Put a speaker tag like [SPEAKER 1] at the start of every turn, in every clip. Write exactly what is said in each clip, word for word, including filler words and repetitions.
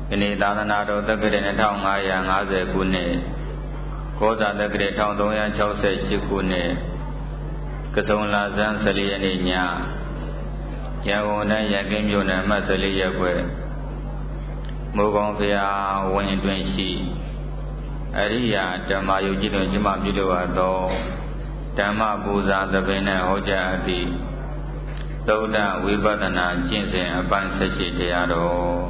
[SPEAKER 1] ယနေ့သာသနာတော်တက္ကရာနှစ်ငါးရာငါးဆယ်ခုနှစ်ကောဇာတက္ကရာတစ်သုံးရာခြောက်ဆယ်ရှစ်ခုနှစ်ကစုံလာဇန်ဆယ်လေးရက်နေ့ညရန်ကုန်တိုင်းရန်ကင်းမြို့နယ်မှတ်ဆယ်လေးရပ်ကွက်မိုးကောင်းဘုရားဝင်းအတွင်းရှိအရိယာဓမ္မယုတ်ကြည်တွင်ကျမပြုလုပ်အပ်သောဓမ္မပူဇာသဘင်နှင့်ဟောကြားအပ်သည့်သုဒ္ဓဝိပဿနာကျင့်စဉ်အပိုင်း၁၈တရားတော်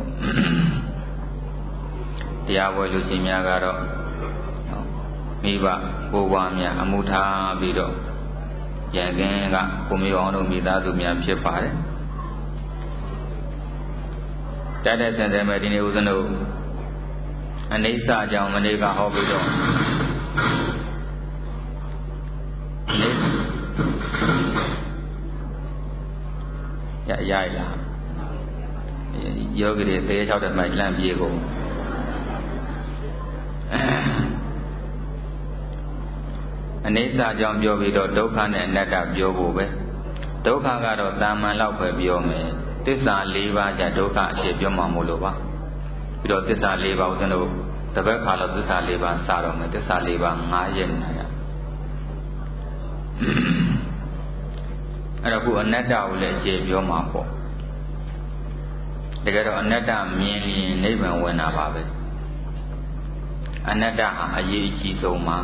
[SPEAKER 1] တရားပွဲလူရှင်များကတော့မိဘကိုယ်ပွားများအမှုထားပြီးတော့ရန်ကင်းကကိုမျိုးအောင်တို့မိသားစုများဖြစ်ပါတယ်တတ်တဲ့ဆင်တယ်မဲ့ဒီနေ့ဦးဇင်းတို့အနိစ္စအကြောင်းမနေ့ကဟောပြီးတော့နေ့ရရရယောဂီတွေသေချောက်တဲ့မိုက်လန့်ပြေကုန်အနိစ္စအကြောင်းပြောပြီးတော့ဒုက္ခနဲ့အနတ္တပြောဖို့ပဲဒုက္ခကတော့တာမန်လောက်ပဲပြောမယ်သစ္စာ၄ပါးကြဒုက္ခအဖြစ်ပြောမှမို့လို့ပါပြီးတော့သစ္စာ၄ပါးဦးဇင်းတို့တပတ်ခါလောက်သစ္စာ၄ပါးစတော့မယ်သစ္စာ၄ပါး၅ရက်နေရအဲ့တော့ခုအနတ္တကိုလည်းအခြေပြောမှာပေါ့တကယ်တော့အနတ္တမြင်ရင်နိဗ္ဗာန်ဝင်တာပါပဲအနတ္တဟာအရေးအကြီးဆုံးပါ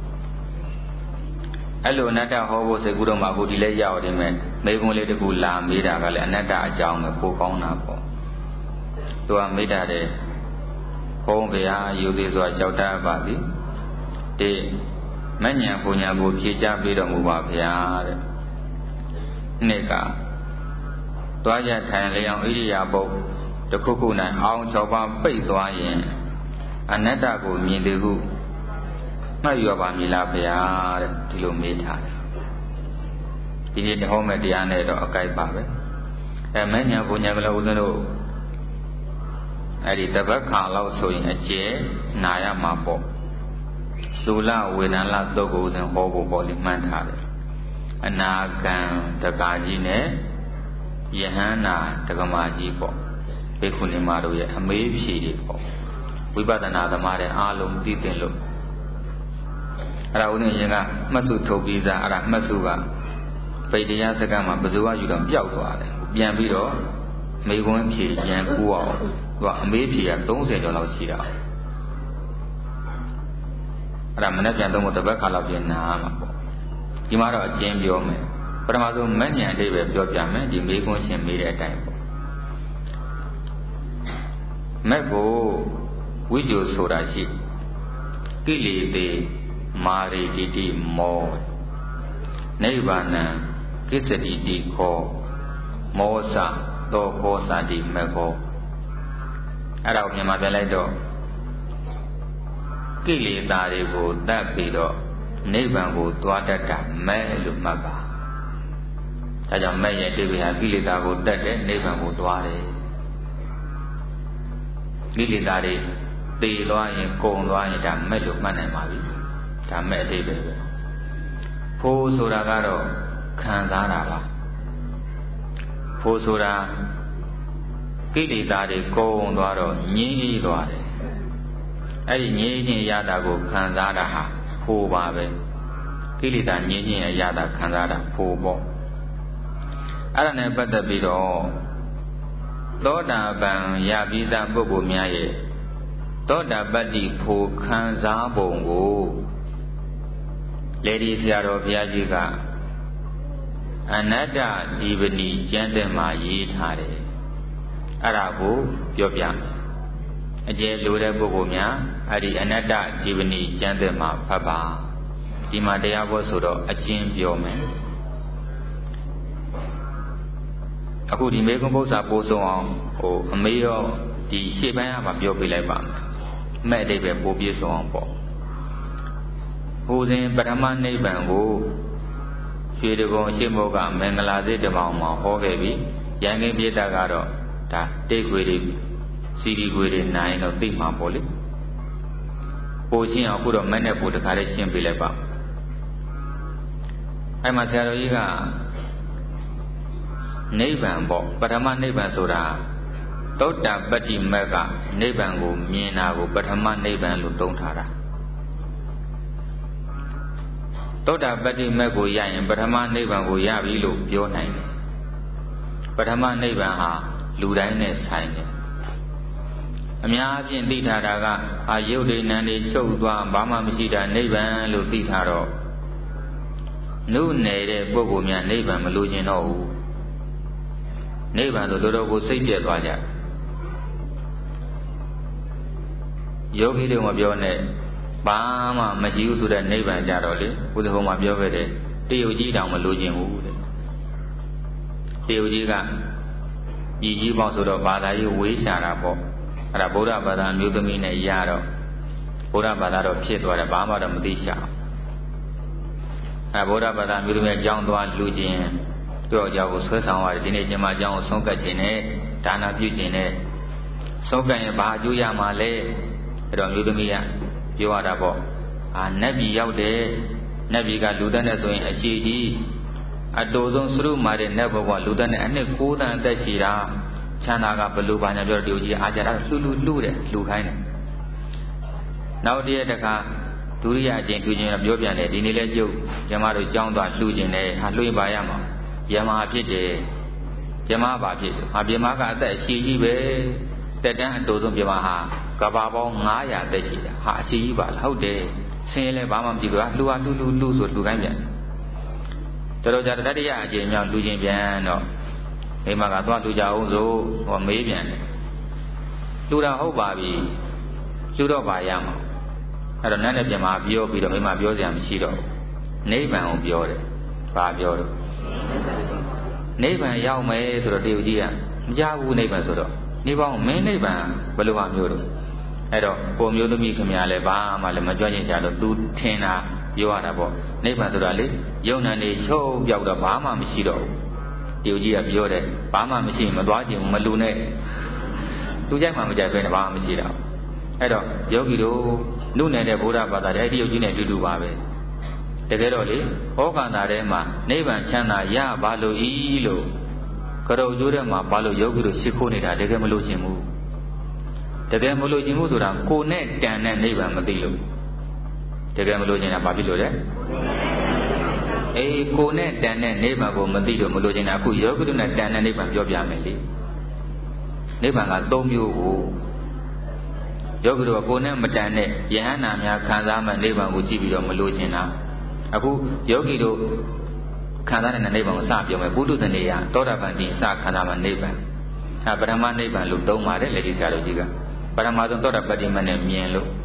[SPEAKER 1] အဲ့လိုအနတ္တဟောဖို့စိတ်ကူးတော့မှအခုဒီလဲရောက်နေမယ်မိဘုံလေးတကူလာမေးတာကလည်းအနတ္တအကြောင်းပဲပိုကောင်းတာပေါ့သူကမေးတာတဲ့ဘုန်းဗျာယူသေးစွာလျှောက်တတ်ပါသည်ဒီမဉ္ဇဉ်ပူညာကိုဖြေချပေးတော်မူပါဗျာတဲ့နှစ်ကသွားရထိုင်လျောင်ဣရိယာပုတ်တစ်ခုခု၌အောင်၆ပါးပိတ်သွားရင်အနတ္တကိုမြင်သေးဟုမှတ်ရပါမည်လားဗျာတဲ့ဒီလိုမေးထားတယ်ဒီနေ့ဟောမဲ့တရားနဲ့တော့အကိုက်ပါပဲအဲမဉ္ဇဉ်ပူညာကလည်းဦးဇင်းတို့အဲ့ဒီတပတ်ခါလောက်ဆိုရင်အကျဲနာရမှာပေါ့သုလဝေဒနာတုတ်ကိုဦးဇင်းဟောဖို့ပေါ့လေမှန်းထားတယ်အနာဂံတက္ကကြီးနဲ့ယဟန္တာတက္ကမကြီးပေါ့ဘေခုနီမတို့ရဲ့အမေးဖြေတွေပေါ့ဝိပဿနာသမားတဲ့အားလုံးသိသိလို့အဲ့ဒါဦးဇင်းရင်ကမှတ်စုထုတ်ပြီးစားအဲ့ဒါမှတ်စုကပိတ်တရားစကမှာဘဇဝယူတော့ပျောက်သွားတယ်ပြန်ပြီးတော့မေခွန်းဖြေပြန်ကူအောင်သူကအမေးဖြေကသုံးဆယ်ကျော်လောက်ရှိတာအဲ့ဒါမနေ့ပြန်သုံးဖို့တပတ်ခါလောက်ပြင်နာမှာပေါ့ဒီမှာတော့အကျဉ်းပြောမယ်ပထမဆုံးမဉ္ဇဉ်အတိတ်ပဲပြောပြမယ်ဒီမေခွန်းရှင်မေးတဲ့အတိုင်းပေါ့မက်ကိုဝိဇ္ဇိုဆိုတာရှိကိလေသေမာရိတိတိမောနိဗ္ဗာနံကိစ္စတိတိခောမောစသောခောစာတိမက်ခောအဲ့ဒါကိုမြန်မာပြန်လိုက်တော့ကိလေသာတွေကိုတတ်ပြီးတော့နိဗ္ဗာန်ကိုသွားတတ်တာမဲ့လို့မှတ်ပါဒါကြောင့်မဲ့ရဲ့အတိပ္ပယ်ဟာကိလေသာကိုတတ်တယ်နိဗ္ဗာန်ကိုသွားတယ်ကိလေသာတွေသေသွားရင်ကုန်သွားရင်ဒါမဲ့လို့မှတ်နိုင်ပါပြီဒါမဲ့အတိပ္ပယ်ပဲဖိုးဆိုတာကတော့ခံစားတာပါဖိုးဆိုတာကိလေသာတွေကုန်သွားတော့ငြိမ်းကြီးသွားတယ်အဲ့ဒီငြိမ်းခြင်းရတာကိုခံစားတာဟာဖိုးပါပဲကိလေသာငြိမ်းခြင်းရတာခံစားတာဖိုးပေါ့အဲ့ဒါနဲ့ပတ်သက်ပြီးတော့သောတာပန်ရပြီးသားပုဂ္ဂိုလ်များရဲ့သောတာပတ္တိဖိုးခံစားပုံကိုလေဒီဆရာတော်ဘုရားကြီးကအနတ္တဒီပဏိကျမ်းတဲ့မှာရေးထားတယ်အဲ့ဒါကိုပြောပြမယ်အကျယ်လိုတဲ့ပုဂ္ဂိုလ်များအဲ့ဒီအနတ္တဒီပဏိကျမ်းတဲ့မှာဖတ်ပါဒီမှာတရားဘောဆိုတော့အကျဉ်းပြောမယ်အခုဒီမေကွန်ပု္ပ္ပာပို့ဆုံးအောင်ဟိုအမေရောဒီရှေ့ပိုင်းကမှပြောပြလိုက်ပါမယ်မဲ့အတိတ်ပဲပို့ပြဆုံးအောင်ပေါ့ဟိုစဉ်ပထမနိဗ္ဗာန်ကိုရွှေတကုံအရှိမောကမင်္ဂလာစေတမောင်မှာဟောခဲ့ပြီးရန်ကင်းပြည့်တတ်ကတော့ဒါတိတ်ခွေတွေစီဒီခွေတွေနိုင်တော့သိမှာပေါ့လေပို့ချင်းအောင်အခုတော့မနဲ့ပို့တခါလေးရှင်းပြလိုက်ပါအဲ့မှာဆရာတော်ကြီးကနိဗ္ဗာန်ပေါ့ပထမနိဗ္ဗာန်ဆိုတာသုတ္တပတ္တိမက်ကနိဗ္ဗာန်ကိုမြင်တာကိုပထမနိဗ္ဗာန်လို့သုံးထားတာသုတ္တပတ္တိမက်ကိုရရင်ပထမနိဗ္ဗာန်ကိုရပြီလို့ပြောနိုင်တယ်ပထမနိဗ္ဗာန်ဟာလူတိုင်းနဲ့ဆိုင်တယ်အများအပြားသိထားတာကအာယုတ်ဒိဏန်တွေချုပ်သွားဘာမှမရှိတာနိဗ္ဗာန်လို့သိထားတော့နုနယ်တဲ့ပုဂ္ဂိုလ်များနိဗ္ဗာန်မလိုချင်တော့ဘူးနိဗ္ဗာန်ဆိုတော်တော်ကိုစိတ်ပြတ်သွားကြယောဂီတွေမပြောနဲ့ဘာမှမရှိဘူးဆိုတဲ့နိဗ္ဗာန်ကြတော့လေဘုရားဟောမှာပြောခဲ့တယ်တရုတ်ကြီးတောင်မလိုချင်ဘူးတဲ့တရုတ်ကြီးကပြည်ကြီးပေါင်းဆိုတော့ဘာသာရေးဝေးရှာတာပေါ့အဲ့ဒါဗုဒ္ဓဘာသာမျိုးသမီးနဲ့ရတော့ဗုဒ္ဓဘာသာတော့ဖြစ်သွားတယ်ဘာမှတော့မသိရှာအဲဗုဒ္ဓဘာသာမျိုးသမီးအကြောင်းသွားလူချင်းသူ့အကြောင်းကိုဆွဲဆောင်ရတယ်ဒီနေ့ကျမအကြောင်းကိုဆုံးကတ်ခြင်းနဲ့ဒါနပြုခြင်းနဲ့ဆုံးကတ်ရင်ဘာအကျိုးရမှာလဲအဲ့တော့မျိုးသမီးကပြောရတာပေါ့အာနတ်ပြည်ရောက်တယ်နတ်ပြည်ကလူသက်နဲ့ဆိုရင်အရှိကြီးအတူဆုံးစရုမာတဲ့နတ်ဘဝလူသက်နဲ့အနှစ်ကိုးတန်အသက်ရှိတာချမ်းသာကဘလူဘာညာပြောတူကြီးအားကြတာလှူလှူလှူတယ်လှူခိုင်းတယ်နောက်တည့်တခါဒုတိယအကျင့်လှူခြင်းကပြောပြန်တယ်ဒီနေ့လဲကျုပ်ကျမတို့ကြောင်းသွားလှူခြင်းနဲ့ဟာလှူပါရမှာယမဟာဖြစ်တယ်ယမဘာဖြစ်တယ်ဟာပြမကအသက်အရှိကြီးပဲတက်တန်းအတူဆုံးပြမဟာကဘာပေါင်းငါးရာတက်ရှိတာဟာအရှိကြီးပါလားဟုတ်တယ်ဆင်းရဲလဲဘာမှမကြည့်ဘူးကလှူဟာလှူလှူလှူဆိုလှူခိုင်းပြန်တော်တော်ကြာတတိယအကျင့်မြောက်လှူခြင်းပြန်တော့မိမကသွားလှူကြအောင်ဆိုဟောမေးပြန်တယ်လှူတာဟုတ်ပါပြီလှူတော့ပါရမှာအဲ့တော့နတ်နဲ့ပြမပြောပြီးတော့မိမပြောစရာမရှိတော့နိဗ္ဗာန်ကိုပြောတယ်ဘာပြောတော့နိဗ္ဗာန်ရောက်မယ်ဆိုတော့တရုတ်ကြီးကမကြဘူးနိဗ္ဗာန်ဆိုတော့နေပေါင်းမင်းနိဗ္ဗာန်ဘယ်လိုမှမျိုးတော့အဲ့တော့ပုံမျိုးသမီးခင်ဗျာလည်းဘာမှလည်းမကြွချင်ကြတော့သူထင်တာပြောရတာပေါ့နိဗ္ဗာန်ဆိုတာလေယုံနာနေချုပ်ပြောက်တော့ဘာမှမရှိတော့ဘူးတရုတ်ကြီးကပြောတယ်ဘာမှမရှိမသွားချင်မလူနဲ့သူကြိုက်မှမကြိုက်ပဲနဲ့ဘာမှမရှိတော့အဲ့တော့ယောဂီတို့နုနယ်တဲ့ဗုဒ္ဓဘာသာတဲ့တရုတ်ကြီးနဲ့အတူတူပါပဲတကယ်တော့လေဩခန္ဓာထဲမှာနိဗ္ဗာန်ချမ်းသာရပါလို့ဤလို့ကရုပ်ကျိုးထဲမှာဘာလို့ယောဂီတို့ရှ िख ိုးနေတာတကယ်မလို့ခြင်းဘူးတကယ်မလို့ခြင်းဘူးဆိုတာကိုယ်နဲ့တန်တဲ့နိဗ္ဗာန်မသိလို့တကယ်မလို့ခြင်းတာဘာဖြစ်လို့လဲအေးကိုယ်နဲ့တန်တဲ့နိဗ္ဗာန်ကိုမသိလို့မလို့ခြင်းတာအခုယောဂီတို့နဲ့တန်တဲ့နိဗ္ဗာန်ပြောပြမယ်လေနိဗ္ဗာန်ကသုံးမျိုးကိုယောဂီတို့ကကိုယ်နဲ့မတန်တဲ့ယဟန္တာများခံစားမှနိဗ္ဗာန်ကိုကြည့်ပြီးတော့မလို့ခြင်းတာအခုယောဂီတို့ခံစားတဲ့နိဗ္ဗာန်ကိုစပြောမယ်ပုထုဇဉ်တွေကသောတာပန်တိစခံစားမှနိဗ္ဗာန်အဲပရမနိဗ္ဗာန်လို့သုံးပါတယ်လက်ရှိဆရာတော်ကြီးကပရမဆုံးသောတာပတ္တိမနဲ့မြင်လို့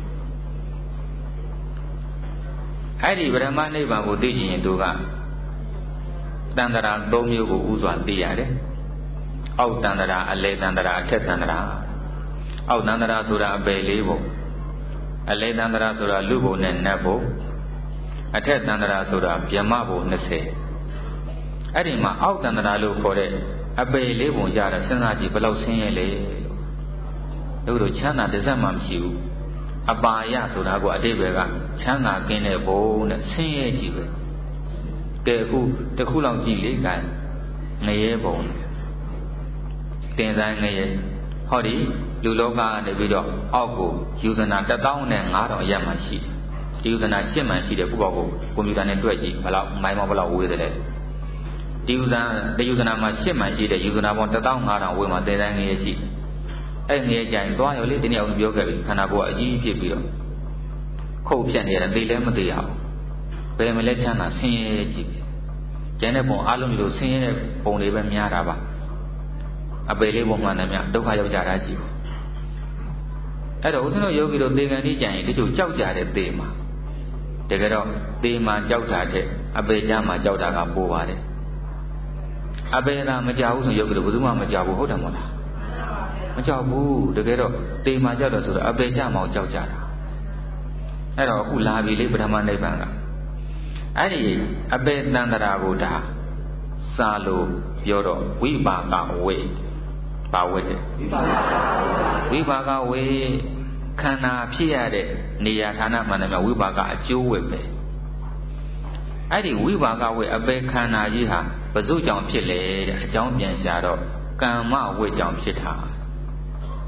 [SPEAKER 1] အဲ့ဒီပရမနိဗ္ဗာန်ကိုသိကြရင်သူကတန်တရာ၃မျိုးကိုဥစွာသိရတယ်အောက်တန်တရာအလယ်တန်တရာအထက်တန်တရာအောက်တန်တရာဆိုတာအပယ်လေးပုံအလယ်တန်တရာဆိုတာလူပုံနဲ့နတ်ပုံအထက်တန်တရာဆိုတာဗြဟ္မပုံ၂၀အဲ့ဒီမှာအောက်တန်တရာလို့ခေါ်တဲ့အပယ်လေးပုံကြတာစဉ်းစားကြည့်ဘယ်လောက်ဆင်းရဲလဲလို့တို့ချမ်းသာတစ်စက်မှမရှိဘူးအပါယဆိုတာကအတိပ္ပယ်ကချမ်းသာကင်းတဲ့ဘုံနဲ့ဆင်းရဲကြည့်ပဲကဲအခုတစ်ခုလောက်ကြည့်လေကဲငရဲဘုံတင်ဆိုင်ငရဲဟောဒီလူလောကကနေပြီးတော့အောက်ကိုယူဇနာတစ်သောင်းနဲ့ငါးထောင်ရက်မှရှိတယ်ဒီယူဇနာရှစ်မှန်ရှိတယ်ခုပေါ့ကိုကွန်ပျူတာနဲ့တွက်ကြည့်ဘယ်လောက်မိုင်းမောဘယ်လောက်ဝေးတယ်လဲဒီယူဇနာဒီယူဇနာမှာရှစ်မှန်ရှိတယ်ယူဇနာပေါင်းတစ်သောင်းငါးထောင်ဝေးမှတင်ဆိုင်ငရဲရှိအဲ့ငရဲကြရင်သွားရောလေဒီနေ့အောင်ပြောခဲ့ပြီခန္ဓာကိုယ်ကအကြီးဖြစ်ပြီးတော့ခုတ်ဖြတ်နေရတယ်သိလဲမသိရဘူးဘယ်မလဲချမ်းသာဆင်းရဲကြည့်ကျန်တဲ့ပုံအလုံးမျိုးဆင်းရဲတဲ့ပုံတွေပဲများတာပါအပေလေးပုံမှန်တယ်များဒုက္ခရောက်ကြတာကြည့်အဲ့တော့ဦးဇင်းတို့ယောဂီတို့သေကံဒီကြရင်တချို့ကြောက်ကြတဲ့သေမှာတကယ်တော့သေမှာကြောက်တာတဲ့အပေကြမှာကြောက်တာကပိုးပါတယ်အပေကမကြောက်ဘူးဆိုယောဂီတို့ဘယ်သူမှမကြောက်ဘူးဟုတ်တယ်မဟုတ်လားမကြောက်ဘူးတကယ်တော့သေမှာကြောက်တယ်ဆိုတော့အပေကြမှာကြောက်ကြတာအဲ့တော့အခုလာပြီလေပထမနိဗ္ဗာန်ကအဲ့ဒီအပေတန်တရာကိုဒါစာလို့ပြောတော့ဝိပါကဝေပါဝတ်တယ်ဝိပါကဝေခန္ဓာဖြစ်ရတဲ့နေရာဌာနမှန်တယ်မြဝိပါကအကျိုးဝတ်ပဲအဲ့ဒီဝိပါကဝေအပေခန္ဓာကြီးဟာဘယ်သူကြောင့်ဖြစ်လဲတဲ့အကြောင်းပြန်ရှာတော့ကမ္မဝတ်ကြောင့်ဖြစ်တာ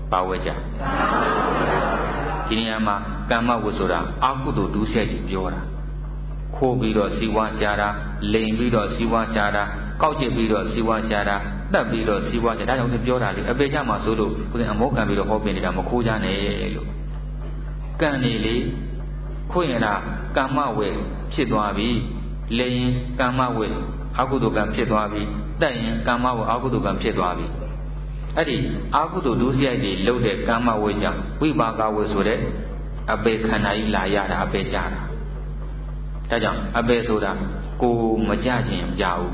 [SPEAKER 1] ပါဝဲကြဒီနေရာမှာကမ္မဝိဆိုတာအကုသိုလ်ဒုစရိုက်ကြီးပြောတာခိုးပြီးတော့စီဝါရှာတာလိန်ပြီးတော့စီဝါရှာတာကောက်ကျစ်ပြီးတော့စီဝါရှာတာတတ်ပြီးတော့စီဝါရှာဒါကြောင့်သူပြောတာလေအပေကြမှာဆိုလို့ကိုယ်အမောခံပြီးတော့ဟောပြနေတာမခိုးကြနဲ့လို့ကံနေလေခိုးရင်လားကမ္မဝိဖြစ်သွားပြီလိန်ရင်ကမ္မဝိအကုသိုလ်ကံဖြစ်သွားပြီတတ်ရင်ကမ္မဝိအကုသိုလ်ကံဖြစ်သွားပြီအဲ့ဒီအကုသိုလ်ဒုစရိုက်တွေလုပ်တဲ့ကမ္မဝိကြောင့်ဝိပါကဝိဆိုတဲ့အပေခန္ဓာကြီးလာရတာအပေကြတာဒါကြောင့်အပေဆိုတာကိုမကြခြင်းမကြဘူး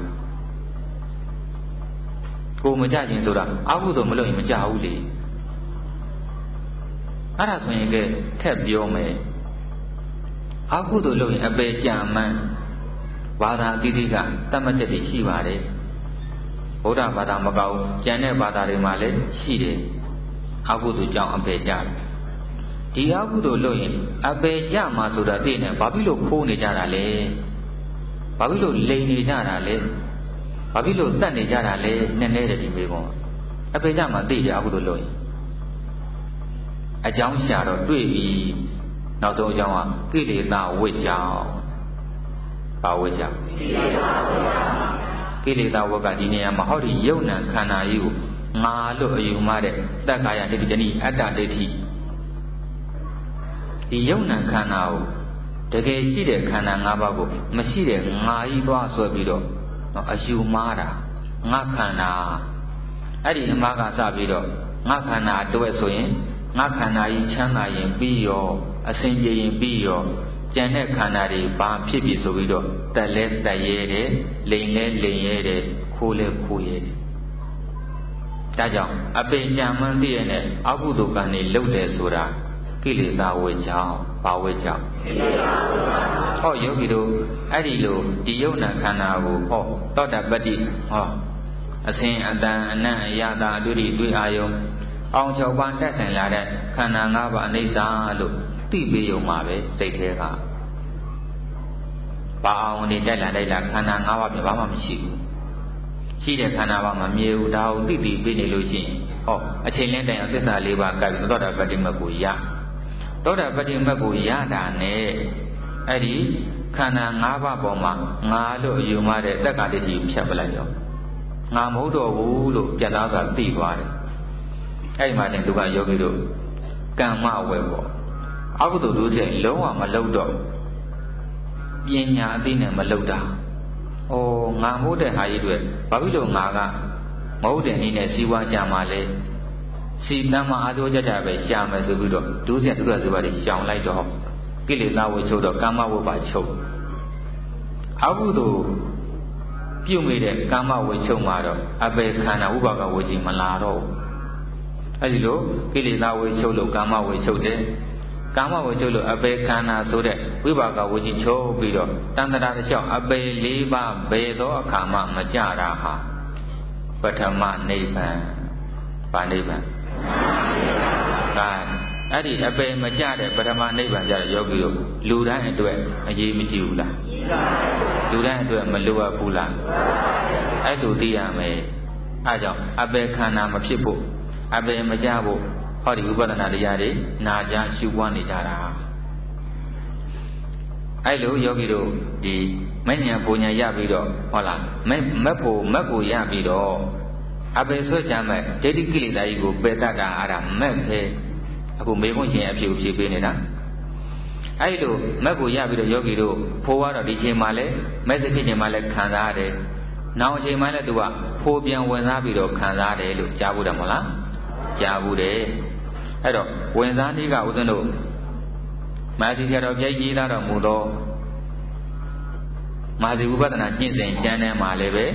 [SPEAKER 1] ကိုမကြခြင်းဆိုတာအကုသိုလ်မလုပ်ရင်မကြဘူးလေအဲ့ဒါဆိုရင်ကဲထက်ပြောမယ်အကုသိုလ်လုပ်ရင်အပေကြမှန်းဘာသာအသီးသီးကတတ်မှတ်ချက်တွေရှိပါတယ်ဗုဒ္ဓဘာသာမကောက်ကျန်တဲ့ဘာသာတွေမှာလည်းရှိတယ်အကုသိုလ်ကြောင့်အပေကြတယ်ဒီအကုသိုလ်လုပ်ရင်အပေကြမှာဆိုတာသိနေဘာဖြစ်လို့ခိုးနေကြတာလဲဘာဖြစ်လို့လိန်နေကြတာလဲဘာဖြစ်လို့တတ်နေကြတာလဲနည်းနည်းတည်းဒီမေးခွန်းအပေကြမှာသိတယ်အကုသိုလ်လုပ်ရင်အကြောင်းရှာတော့တွေ့ပြီနောက်ဆုံးအကြောင်းကကိလေသာဝိကြောင့်ဘာဝိကြောင့်ကိလေသာဝကဒီနေရာမှာဟောဒီယုံ nant ခန္ဓာကြီးကိုငါလို့အယူမှတဲ့တက္ကာယဒိဋ္ဌိတဏိအတ္တဒိဋ္ဌိဒီယုံ nant ခန္ဓာကိုတကယ်ရှိတဲ့ခန္ဓာ၅ပါးကိုမရှိတဲ့ငါကြီးသွားဆွဲပြီးတော့အယူမှားတာငါခန္ဓာအဲ့ဒီအမှားကစပြီးတော့ငါခန္ဓာအတွက်ဆိုရင်ငါခန္ဓာကြီးချမ်းသာရင်ပြီးရောအစဉ်ပြေရင်ပြီးရောကျန်တဲ့ခန္ဓာတွေဘာဖြစ်ဖြစ်ဆိုပြီးတော့တက်လဲတက်ရဲတယ်လိန်လဲလိန်ရဲတယ်ခိုးလဲခိုးရဲတယ်ဒါကြောင့်အပင်ကြံမှန်းသိရတဲ့အကုသိုလ်ကံတွေလုပ်တယ်ဆိုတာကိလေသာဝိကြောင့်ဘာဝိကြောင့်ကိလေသာဝိကြောင့်ဟောယောဂီတို့အဲ့ဒီလိုဒီယုံ nant ခန္ဓာကိုဟောသောတာပတ္တိဟောအစဉ်အတန်အနံ့အယတာအတွေ့အတွေ့အာယုံအောင်၆ပါးတက်ဆိုင်လာတဲ့ခန္ဓာ၅ပါးအနိစ္စလို့သိပေးုံမှာပဲစိတ်ထဲကဘာအောင်နေတက်လာလိုက်လာခန္ဓာ၅ပါးပြဘာမှမရှိဘူးရှိတဲ့ခန္ဓာပါမမြဲဘူးဒါကိုသိသိပေးနေလို့ရှိရင်ဟောအချိန်လင်းတိုင်အောင်သစ္စာ၄ပါးကပ်ပြီးသောတာပတ္တိမတ်ကိုရသောတာပတ္တိမတ်ကိုရတာနဲ့အဲ့ဒီခန္ဓာ၅ပါးပေါ်မှာငါလို့အယူမှတဲ့တက္ကာဒိဋ္ဌိဖြတ်ပလိုက်ရောငါမဟုတ်တော့ဘူးလို့ပြတ်သားစွာသိသွားတယ်အဲ့ဒီမှာတင်သူကယောဂီတို့ကမ္မဝဲပေါ့အကုသိုလ်ဒုစရိုက်လုံးဝမလုပ်တော့ပညာအသိနဲ့မလုပ်တာဩငါမို့တဲ့ဟာကြီးတွေဘာဖြစ်လို့ငါကမဟုတ်တဲ့နည်းနဲ့စီဝါရှာမှလဲစီတမ်းမအားထုတ်ကြကြပဲရှာမယ်ဆိုပြီးတော့ဒုစရိုက်ဒုရဇေဘာတွေရှောင်လိုက်တော့ကိလေသာဝိချုပ်တော့ကမ္မဝိပါချုပ်အကုသိုလ်ပြုမိတဲ့ကမ္မဝိချုပ်မှာတော့အပေခန္ဓာဥပါကဝိကြီးမလာတော့အဲ့ဒီလိုကိလေသာဝိချုပ်လို့ကာမဝိချုပ်တယ်ကာမဝိချုပ်လို့အပေခန္ဓာဆိုတဲ့ဝိပါကဝိကြီးချုပ်ပြီးတော့တန်တရာတစ်လျှောက်အပေ၄ပါးဘယ်သောအခါမှမကြတာဟာပထမနိဗ္ဗာန်ဗာနိဗ္ဗာန်ဒါအဲ့ဒီအပေမကြတဲ့ပထမနိဗ္ဗာန်ကြတဲ့ယောဂီတို့လူတိုင်းအတွက်အရေးမကြီးဘူးလားလူတိုင်းအတွက်မလိုအပ်ဘူးလားအဲ့လိုသိရမယ်အဲကြောင့်အပေခန္ဓာမဖြစ်ဖို့အပေမကြဖို့ဟောဒီဥပဒနာတရားတွေနာကြရှုပွားနေကြတာအဲ့လိုယောဂီတို့ဒီမဉ္ဇဉ်ပူညာရပြီးတော့ဟုတ်လားမမက်ဖို့မက်ကိုရပြီးတော့အပေဆွချမ်းမဲ့ဒိဋ္ဌိကိလေသာကြီးကိုပယ်တတ်တာအဲ့ဒါမက်ပဲအခုမေခွန်းရှင်အဖြစ်ဖြစ်ပေးနေတာအဲ့လိုမက်ကိုရပြီးတော့ယောဂီတို့ဖိုးကတော့ဒီချိန်မှာလဲမက်စဖြစ်ချိန်မှာလဲခံစားရတယ်နောင်အချိန်မှလည်းသူကဖိုးပြန်ဝင်စားပြီးတော့ခံစားတယ်လို့ကြားဘူးတယ်မဟုတ်လားကြားဘူးတယ်အဲ့တော့ဝင်စားနည်းကဦးဇင်းတို့မာသီဆရာတော်ပြိုက်ကြီးသားတော်မူသောမာသီဥပဒနာကျင့်စဉ်ကျမ်းထဲမှာလည်းပဲ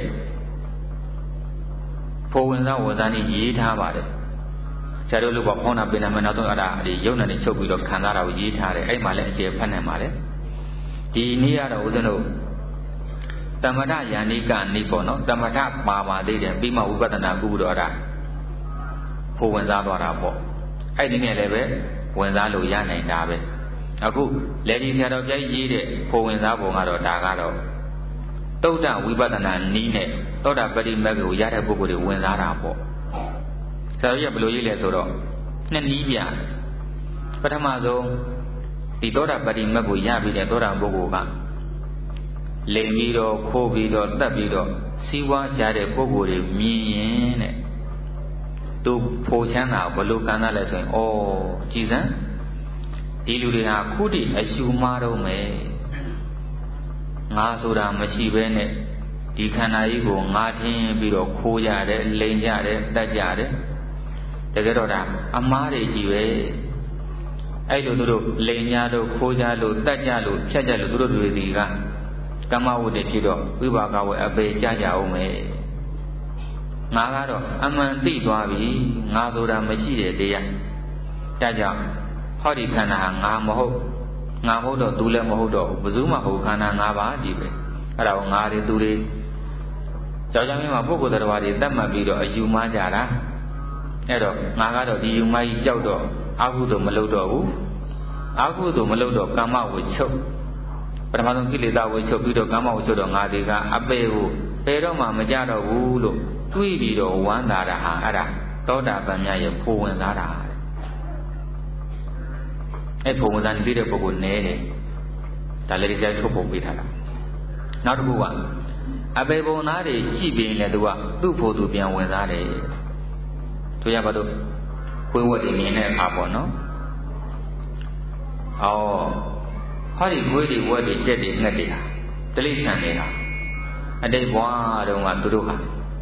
[SPEAKER 1] ဖိုးဝင်စားဝင်စားနည်းရေးထားပါတယ်ဆရာတို့လူကဖောင်းတာပင်နာမနောက်ဆုံးအဲ့ဒါဒီယုံနာနေချုပ်ပြီးတော့ခံစားတာကိုရေးထားတယ်အဲ့မှာလည်းအခြေဖတ်နိုင်ပါလေဒီနေ့ကတော့ဦးဇင်းတို့တမထယာနိကနိပေါ့နော်တမထပါပါသေးတယ်ပြီးမှဝိပဿနာကုပြီးတော့အဲ့ဒါဖိုးဝင်စားသွားတာပေါ့အဲ့ဒီနဲ့လည်းပဲဝင်စားလို့ရနိုင်တာပဲအခုလေဒီဆရာတော်ပြိုက်ရေးတဲ့ဖိုးဝင်စားပုံကတော့ဒါကတော့သုဒ္ဓဝိပဿနာနီးနဲ့သောတာပတိမဂ္ဂကိုရတဲ့ပုဂ္ဂိုလ်တွေဝင်စားတာပေါ့ဆရာကြီးကဘယ်လိုရေးလဲဆိုတော့နှစ်နည်းပြပထမဆုံးဒီသောတာပတ္တိမတ်ကိုရပြီးတဲ့သောတာပုဂ္ဂိုလ်ကလိမ်ပြီးတော့ခိုးပြီးတော့တတ်ပြီးတော့စီးပွားရှာတဲ့ပုဂ္ဂိုလ်တွေမြင်ရင်တဲ့သူဖို့ချမ်းသာဘလို့ကမ်းသားလဲဆိုရင်ဩကြည်စမ်းဒီလူတွေဟာခုတည်းအရှူမားတော့မယ်ငါဆိုတာမရှိဘဲနဲ့ဒီခန္ဓာကြီးကိုငါထင်းပြီးတော့ခိုးရတယ်လိမ်ကြတယ်တတ်ကြတယ်တကယ်တော့ဒါအမားတွေကြီးပဲအဲ့လိုသူတို့လိမ်ကြလို့ခိုးကြလို့တတ်ကြလို့ဖြတ်ကြလို့သူတို့တွေဒီကကမ္မဝတ္တိဖြစ်တော့ဝိပါကဝေအပေကြကြအောင်မယ်ငါကတော့အမှန်သိသွားပြီငါဆိုတာမရှိတဲ့တရားကြကြဟောဒီခန္ဓာဟာငါမဟုတ်ငါမဟုတ်တော့သူလည်းမဟုတ်တော့ဘယ်သူမှမဟုတ်ခန္ဓာငါးပါးကြီးပဲအဲ့ဒါကိုငါတွေသူတွေကြောက်ကြမင်းမှာပုဂ္ဂိုလ်တရားတွေတတ်မှတ်ပြီးတော့အယူမှားကြတာအဲ့တော့ငါကတော့ဒီယူမှားကြီးကြောက်တော့အာဟုသို့မလုပ်တော့ဘူးအာဟုသို့မလုပ်တော့ကမ္မဝိချုပ်ပထမဆုံးကိလေသာဝိချုပ်ပြီးတော့ကမ္မဝိချုပ်တော့ငါတွေကအပေကိုပေတော့မှမကြတော့ဘူးလို့တွေးပြီးတော့ဝမ်းသာတာဟာအဲ့ဒါသောတာပန်မြတ်ရဲ့ပုံဝင်သားတာအဲ့ပုံဝင်သားနေတဲ့ပုဂ္ဂိုလ်နဲတယ်ဒါလည်းတရားထုတ်ပုံပေးထားတာနောက်တစ်ခုကအပေပုံသားတွေကြည့်ပြီးရင်လည်းသူကသူ့ဖို့သူပြန်ဝင်သားတယ်တို့ရပါတော့ခွေးဝတ်တွေမြင်တဲ့အခါပေါ့နော်ဩဟောဒီခွေးတွေဝတ်တွေကြက်တွေငှက်တွေဟာတိလိစ္ဆာန်တွေဟာအတိတ်ဘဝတုန်းကသူတို့ဟာ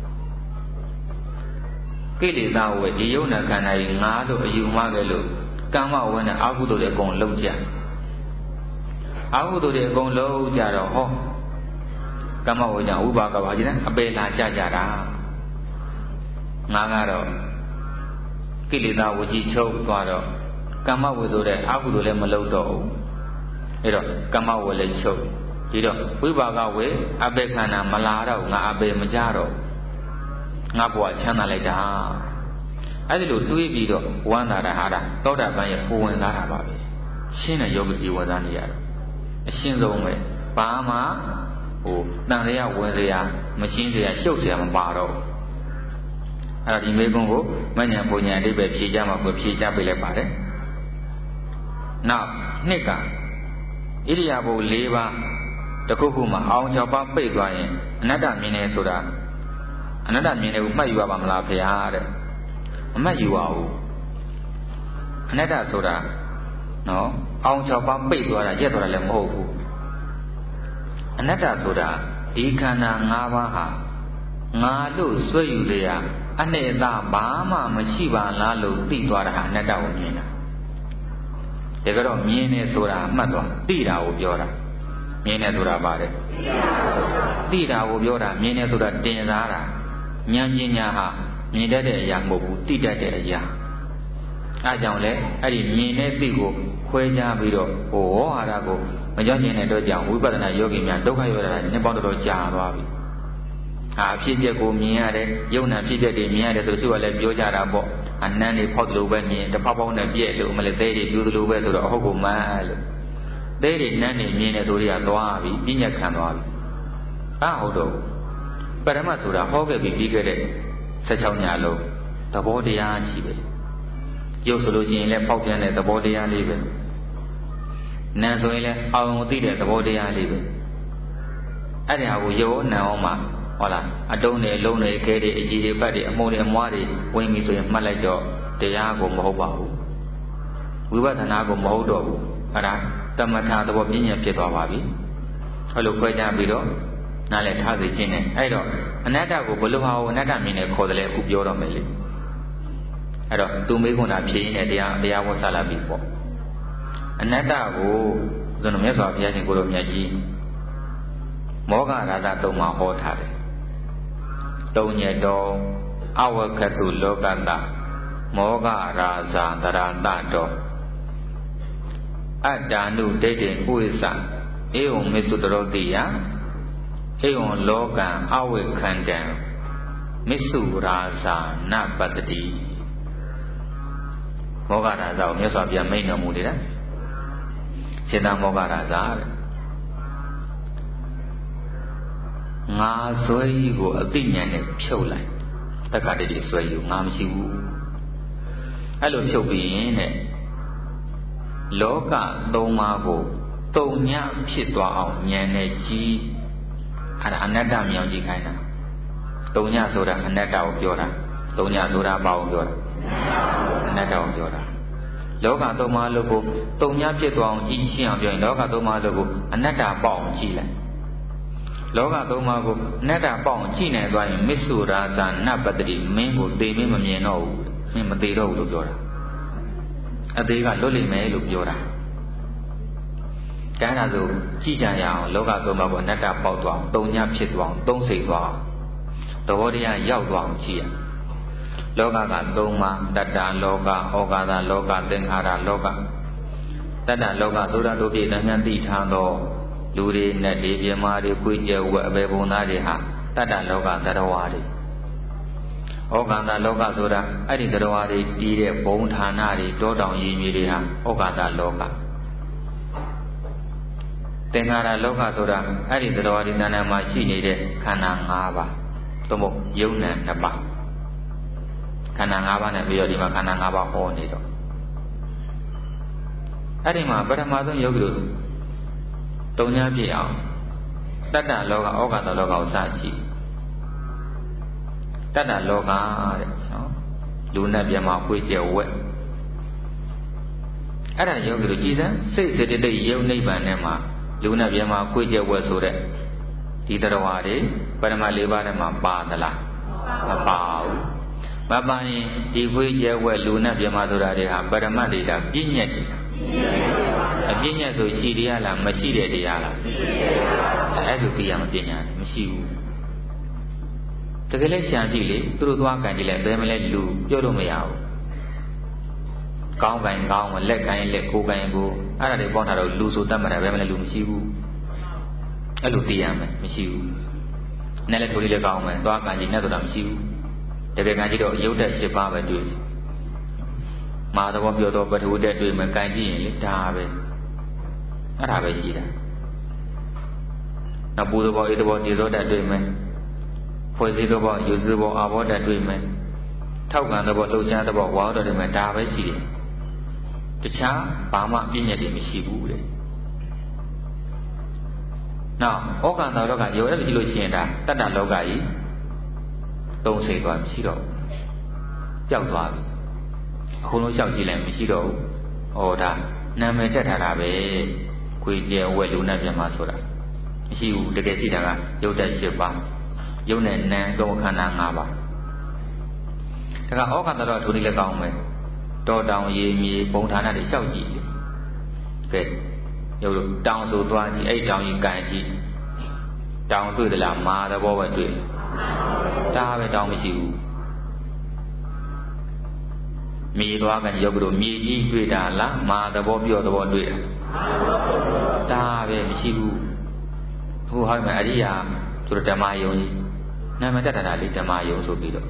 [SPEAKER 1] ကိလေသာဝေဒီယုံနာခန္ဓာကြီးငါတို့အယူမှားကြလို့ကမ္မဝန်းနဲ့အာဟုသို့တွေအကုန်လုံးကြအာဟုသို့တွေအကုန်လုံးကြတော့ဟောကမ္မဝဉ္ဇဥပါကဘာကြီးနဲ့အပေလာကြကြတာငါကတော့ကိလေသာဝကြီးချုပ်သွားတော့ကမ္မဝေဆိုတဲ့အာဟုသို့လည်းမလုပ်တော့ဘူးအဲ့တော့ကမ္မဝေလည်းချုပ်ဒီတော့ဝိပါကဝေအပေခန္ဓာမလာတော့ငါအပေမကြတော့ငါဘဝချမ်းသာလိုက်တာအဲ့ဒီလိုတွေးပြီးတော့ဝမ်းသာတာဟာဒါသောတာပန်ရဲ့ပုံဝင်သားတာပါပဲရှင်းတဲ့ယောဂီဒီဝင်သားနေရတော့အရှင်းဆုံးပဲဘာမှဟိုတန်ရဝင်စရာမရှင်းစရာရှုပ်စရာမပါတော့အဲ့ဒါဒီမေကုန်းကိုမဉ္ဇဉ်ပုံညာအတိပ္ပယ်ဖြေကြမှာကိုဖြေကြပေးလိုက်ပါတယ်နောက်နှစ်ကဣရိယာပု၄ပါးတခုခုမှာအောင်၆ပါးပိတ်သွားရင်အနတ္တမြင်နေဆိုတာအနတ္တမြင်တယ်ကိုမှတ်ယူရပါမလားဖေဟာတဲ့အမှတ်ယူပါဘူးအနတ္တဆိုတာနော်အောင်၆ပါးပိတ်သွားတာရက်သွားတာလည်းမဟုတ်ဘူးအနတ္တဆိုတာဒီခန္ဓာ၅ပါးဟာငါလို့ဆွဲယူရအနှစ်အသာဘာမှမရှိပါလားလို့သိသွားတာဟာအနတ္တကိုမြင်တာတကယ်တော့မြင်နေဆိုတာမှတ်သွားသိတာကိုပြောတာမြင်နေဆိုတာပါတယ်သိတာကိုပြောတာမြင်နေဆိုတာတင်စားတာဉာဏ်ပညာဟာမြင်တတ်တဲ့အရာမဟုတ်ဘူးသိတတ်တဲ့အရာအဲကြောင့်လေအဲ့ဒီမြင်တဲ့သိကိုခွဲခြားပြီးတော့ဟောဝါဒကိုမကြောက်ကျင်တဲ့အတွက်ကြောင့်ဝိပဿနာယောဂီများဒုက္ခရောက်တာနှစ်ပေါင်းတော်တော်ကြာသွားပြီဟာအဖြစ်အပျက်ကိုမြင်ရတယ်ယုံနာဖြစ်ပျက်တွေမြင်ရတယ်ဆိုသူကလည်းပြောကြတာပေါ့အနန္တတွေဖောက်တယ်လို့ပဲမြင်တစ်ဖောက်ပေါင်းနဲ့ပြည့်လို့မလဲသေးတွေပြူတယ်လို့ပဲဆိုတော့အဟုတ်ကိုမှန်းလို့သေးတွေနန်းတွေမြင်တယ်ဆိုတွေကသွားပြီပြညတ်ခံသွားပြီအာဟုတ်တော့ပရမတ်ဆိုတာဟောခဲ့ပြီးပြီးခဲ့တဲ့၁၆ညလုံးသဘောတရားရှိပဲရုပ်ဆိုလို့ရှိရင်လည်းပေါက်ပြန်တဲ့သဘောတရားလေးပဲနာမ်ဆိုရင်လည်းအောင်သိတဲ့သဘောတရားလေးပဲအဲ့ဒီဟာကိုရောနာမ်အောင်မှာဟုတ်လားအတုံးတွေအလုံးတွေအခဲတွေအကြီးတွေပတ်တွေအမုံတွေအမွားတွေဝင်ပြီဆိုရင်မှတ်လိုက်တော့တရားကိုမဟုတ်ပါဘူးဝိပဿနာကိုမဟုတ်တော့ဘူးအဲ့ဒါတမထသဘောပြဉ္ညာဖြစ်သွားပါပြီအဲ့လိုခွဲခြားပြီးတော့နားလည်ထားစေခြင်းနဲ့အဲ့တော့အနတ္တကိုဘလို့ဟာကိုအနတ္တမြင်နေခေါ်တယ်လေအခုပြောတော့မယ်လေအဲ့တော့သူမေးခွန်းတာဖြေရင်းနဲ့တရားတရားဝတ်စားလာပြီပေါ့အနတ္တကိုဇုံမြတ်စွာဘုရားရှင်ကိုလိုမြတ်ကြီးမောဂရာဇသုံးပါးဟောထားတယ်သုံးညတော်အဝကတုလောကတမောဂရာဇတရတတော်အတ္တာနုဒိဋ္ဌိဥိသဧဝံမေစုတရောတိယဧဝံလောကံအဝိခန္တံမစ္စုရာဇာနပတ္တိမောဂရာဇကိုမြတ်စွာဘုရားမိန့်တော်မူတယ်နော်စေတမောဂရာဇတဲ့ငါဆွဲကြီးကိုအသိဉာဏ်နဲ့ဖြုတ်လိုက်တက္ကတိဆွဲယူငါမရှိဘူးအဲ့လိုဖြုတ်ပြီးရင်တဲ့လောကသုံးပါးကိုတုံညဖြစ်သွားအောင်ဉာဏ်နဲ့ကြည့်အဲ့ဒါအနတ္တမြောင်ကြည့်ခိုင်းတာတုံညဆိုတာအနတ္တကိုပြောတာတုံညဆိုတာဘာကိုပြောတာအနတ္တကိုပြောတာလောကသုံးပါးလို့ကိုတုံညဖြစ်သွားအောင်ကြည့်ရှင်းအောင်ပြောရင်လောကသုံးပါးလို့ကိုအနတ္တပေါအောင်ကြည့်လိုက်လောကသုံးပါးကိုအနတ္တပေါအောင်ကြည့်နေသွားရင်မစ္ဆုရာဇာနပတ္တိမင်းကိုသိမင်းမမြင်တော့ဘူးမင်းမသိတော့ဘူးလို့ပြောတာအသေးကလွတ်လိမ့်မယ်လို့ပြောတာဒါဆိုကြည့်ကြရအောင်လောကသုံးပါးကိုအနတ္တပေါက်သွားအောင်တုံညဖြစ်သွားအောင်သုံးစိတ်သွားအောင်သဘောတရားရောက်သွားအောင်ကြည့်ရလောကကသုံးပါးတတ္တလောကဩဃာသလောကသင်္ခါရလောကတတ္တလောကဆိုတာတို့ပြည့်တမ်းသိထားသောလူတွေနဲ့ဒီပြမာတွေကိုကြဲဝဲအပေပုံသားတွေဟာတတ္တလောကသတ္တဝါတွေဩဃာသလောကဆိုတာအဲ့ဒီသတ္တဝါတွေတည်တဲ့ဘုံဌာနတွေတောတောင်ရည်မြေတွေဟာဩဃာသလောကသင်္ခါရလောကဆိုတာအဲ့ဒီသတ္တဝါတွေနာနာမှာရှိနေတဲ့ခန္ဓာ၅ပါးသို့မဟုတ်ယုံနာနှစ်ပါးခန္ဓာ၅ပါးနဲ့ပြီးတော့ဒီမှာခန္ဓာ၅ပါးဟောနေတော့အဲ့ဒီမှာပထမဆုံးယောဂီတို့တုံညာပြည့်အောင်တတ္တလောကဩဃာသလောကကိုစကြည့်တတ္တလောကတဲ့နော်လူနဲ့ပြမခွေးကျဲဝက်အဲ့ဒါယောဂီတို့ကြည်စမ်းစိတ်စေတသိက်ယုံနိဗ္ဗာန်နဲ့မှာလူနဲ့ပြမခွေးကျဲဝက်ဆိုတဲ့ဒီတရားဝါတွေပရမလေးပါးထဲမှာပါသလားမပါဘူးမပါရင်ဒီခွေးကျဲဝက်လူနဲ့ပြမဆိုတာတွေဟာပရမတ်တွေလားပြည့်ညက်တယ်အပြည့်ညက်ဆိုရှိတရားလားမရှိတဲ့တရားလားအဲ့ဒါသိရမပြည့်ညာမရှိဘူးတကယ်လည်းရှာကြည့်လေသူတို့သွားကန်ကြည့်လိုက်ဘယ်မလဲလူပြောလို့မရဘူးကောင်းကန်ကောင်းလက်ကန်လက်ကိုကန်ကိုအဲ့ဒါတွေပေါင်းထားတော့လူဆိုတတ်မှတ်တာဘယ်မလဲလူမရှိဘူးအဲ့လိုသိရမယ်မရှိဘူးနဲ့လည်းထိုးလေးလည်းကောင်းမယ်သွားကန်ကြည့်နဲ့ဆိုတာမရှိဘူးတကယ်ကန်ကြည့်တော့ရုပ်တက်၈ပါးပဲတွေ့မာသဘောပြောတော့ပထဝီတက်တွေ့မယ်ကန်ကြည့်ရင်လေဒါပဲအဲ့ဒါပဲရှိတာနောက်ပူသဘောအေးသဘောဒီဇောတက်တွေ့မယ်ဖွဲ့စည်းသဘောယူစည်းသဘောအာဘောတက်တွေ့မယ်ထောက်ကန်သဘောလှုပ်ရှားသဘောဝါတော်တွေ့မယ်ဒါပဲရှိတယ်တခြားဘာမှပြည့်ညက်တယ်မရှိဘူးတဲ့နောက်ဩဃာသလောကရောအဲ့လိုကြည့်လို့ရှိရင်ဒါတတ္တလောကကြီးသုံးစိတ်သွားမရှိတော့ပျောက်သွားပြီအခုလုံးလျှောက်ကြည့်လိုက်မရှိတော့ဘူးဟောဒါနာမည်တက်ထားတာပဲခွေကျဲဝက်လူနဲ့ပြမဆိုတာမရှိဘူးတကယ်ရှိတာကရုပ်တက်၈ပါးယုံနဲ့နံသုံးခန္ဓာ၅ပါးဒါကဩဃာသလောကဒုတိလည်းကောင်းမယ်တောတောင်ရေမြေဘုံဌာနတွေလျှောက်ကြည့်ကဲရုပ်လို့တောင်ဆိုသွားကြည့်အဲ့တောင်ကြီးကန်ကြည့်တောင်တွေ့သလားမာသဘောပဲတွေ့ဒါပဲတောင်မရှိဘူးမြေသွားကန်ရုပ်လို့မြေကြီးတွေ့တာလားမာသဘောပြော့သဘောတွေ့တာဒါပဲမရှိဘူးဟိုဟောမယ်အရိယာဆိုတော့ဓမ္မယုံကြီးနာမတက်တာလေဓမ္မယုံဆိုပြီးတော့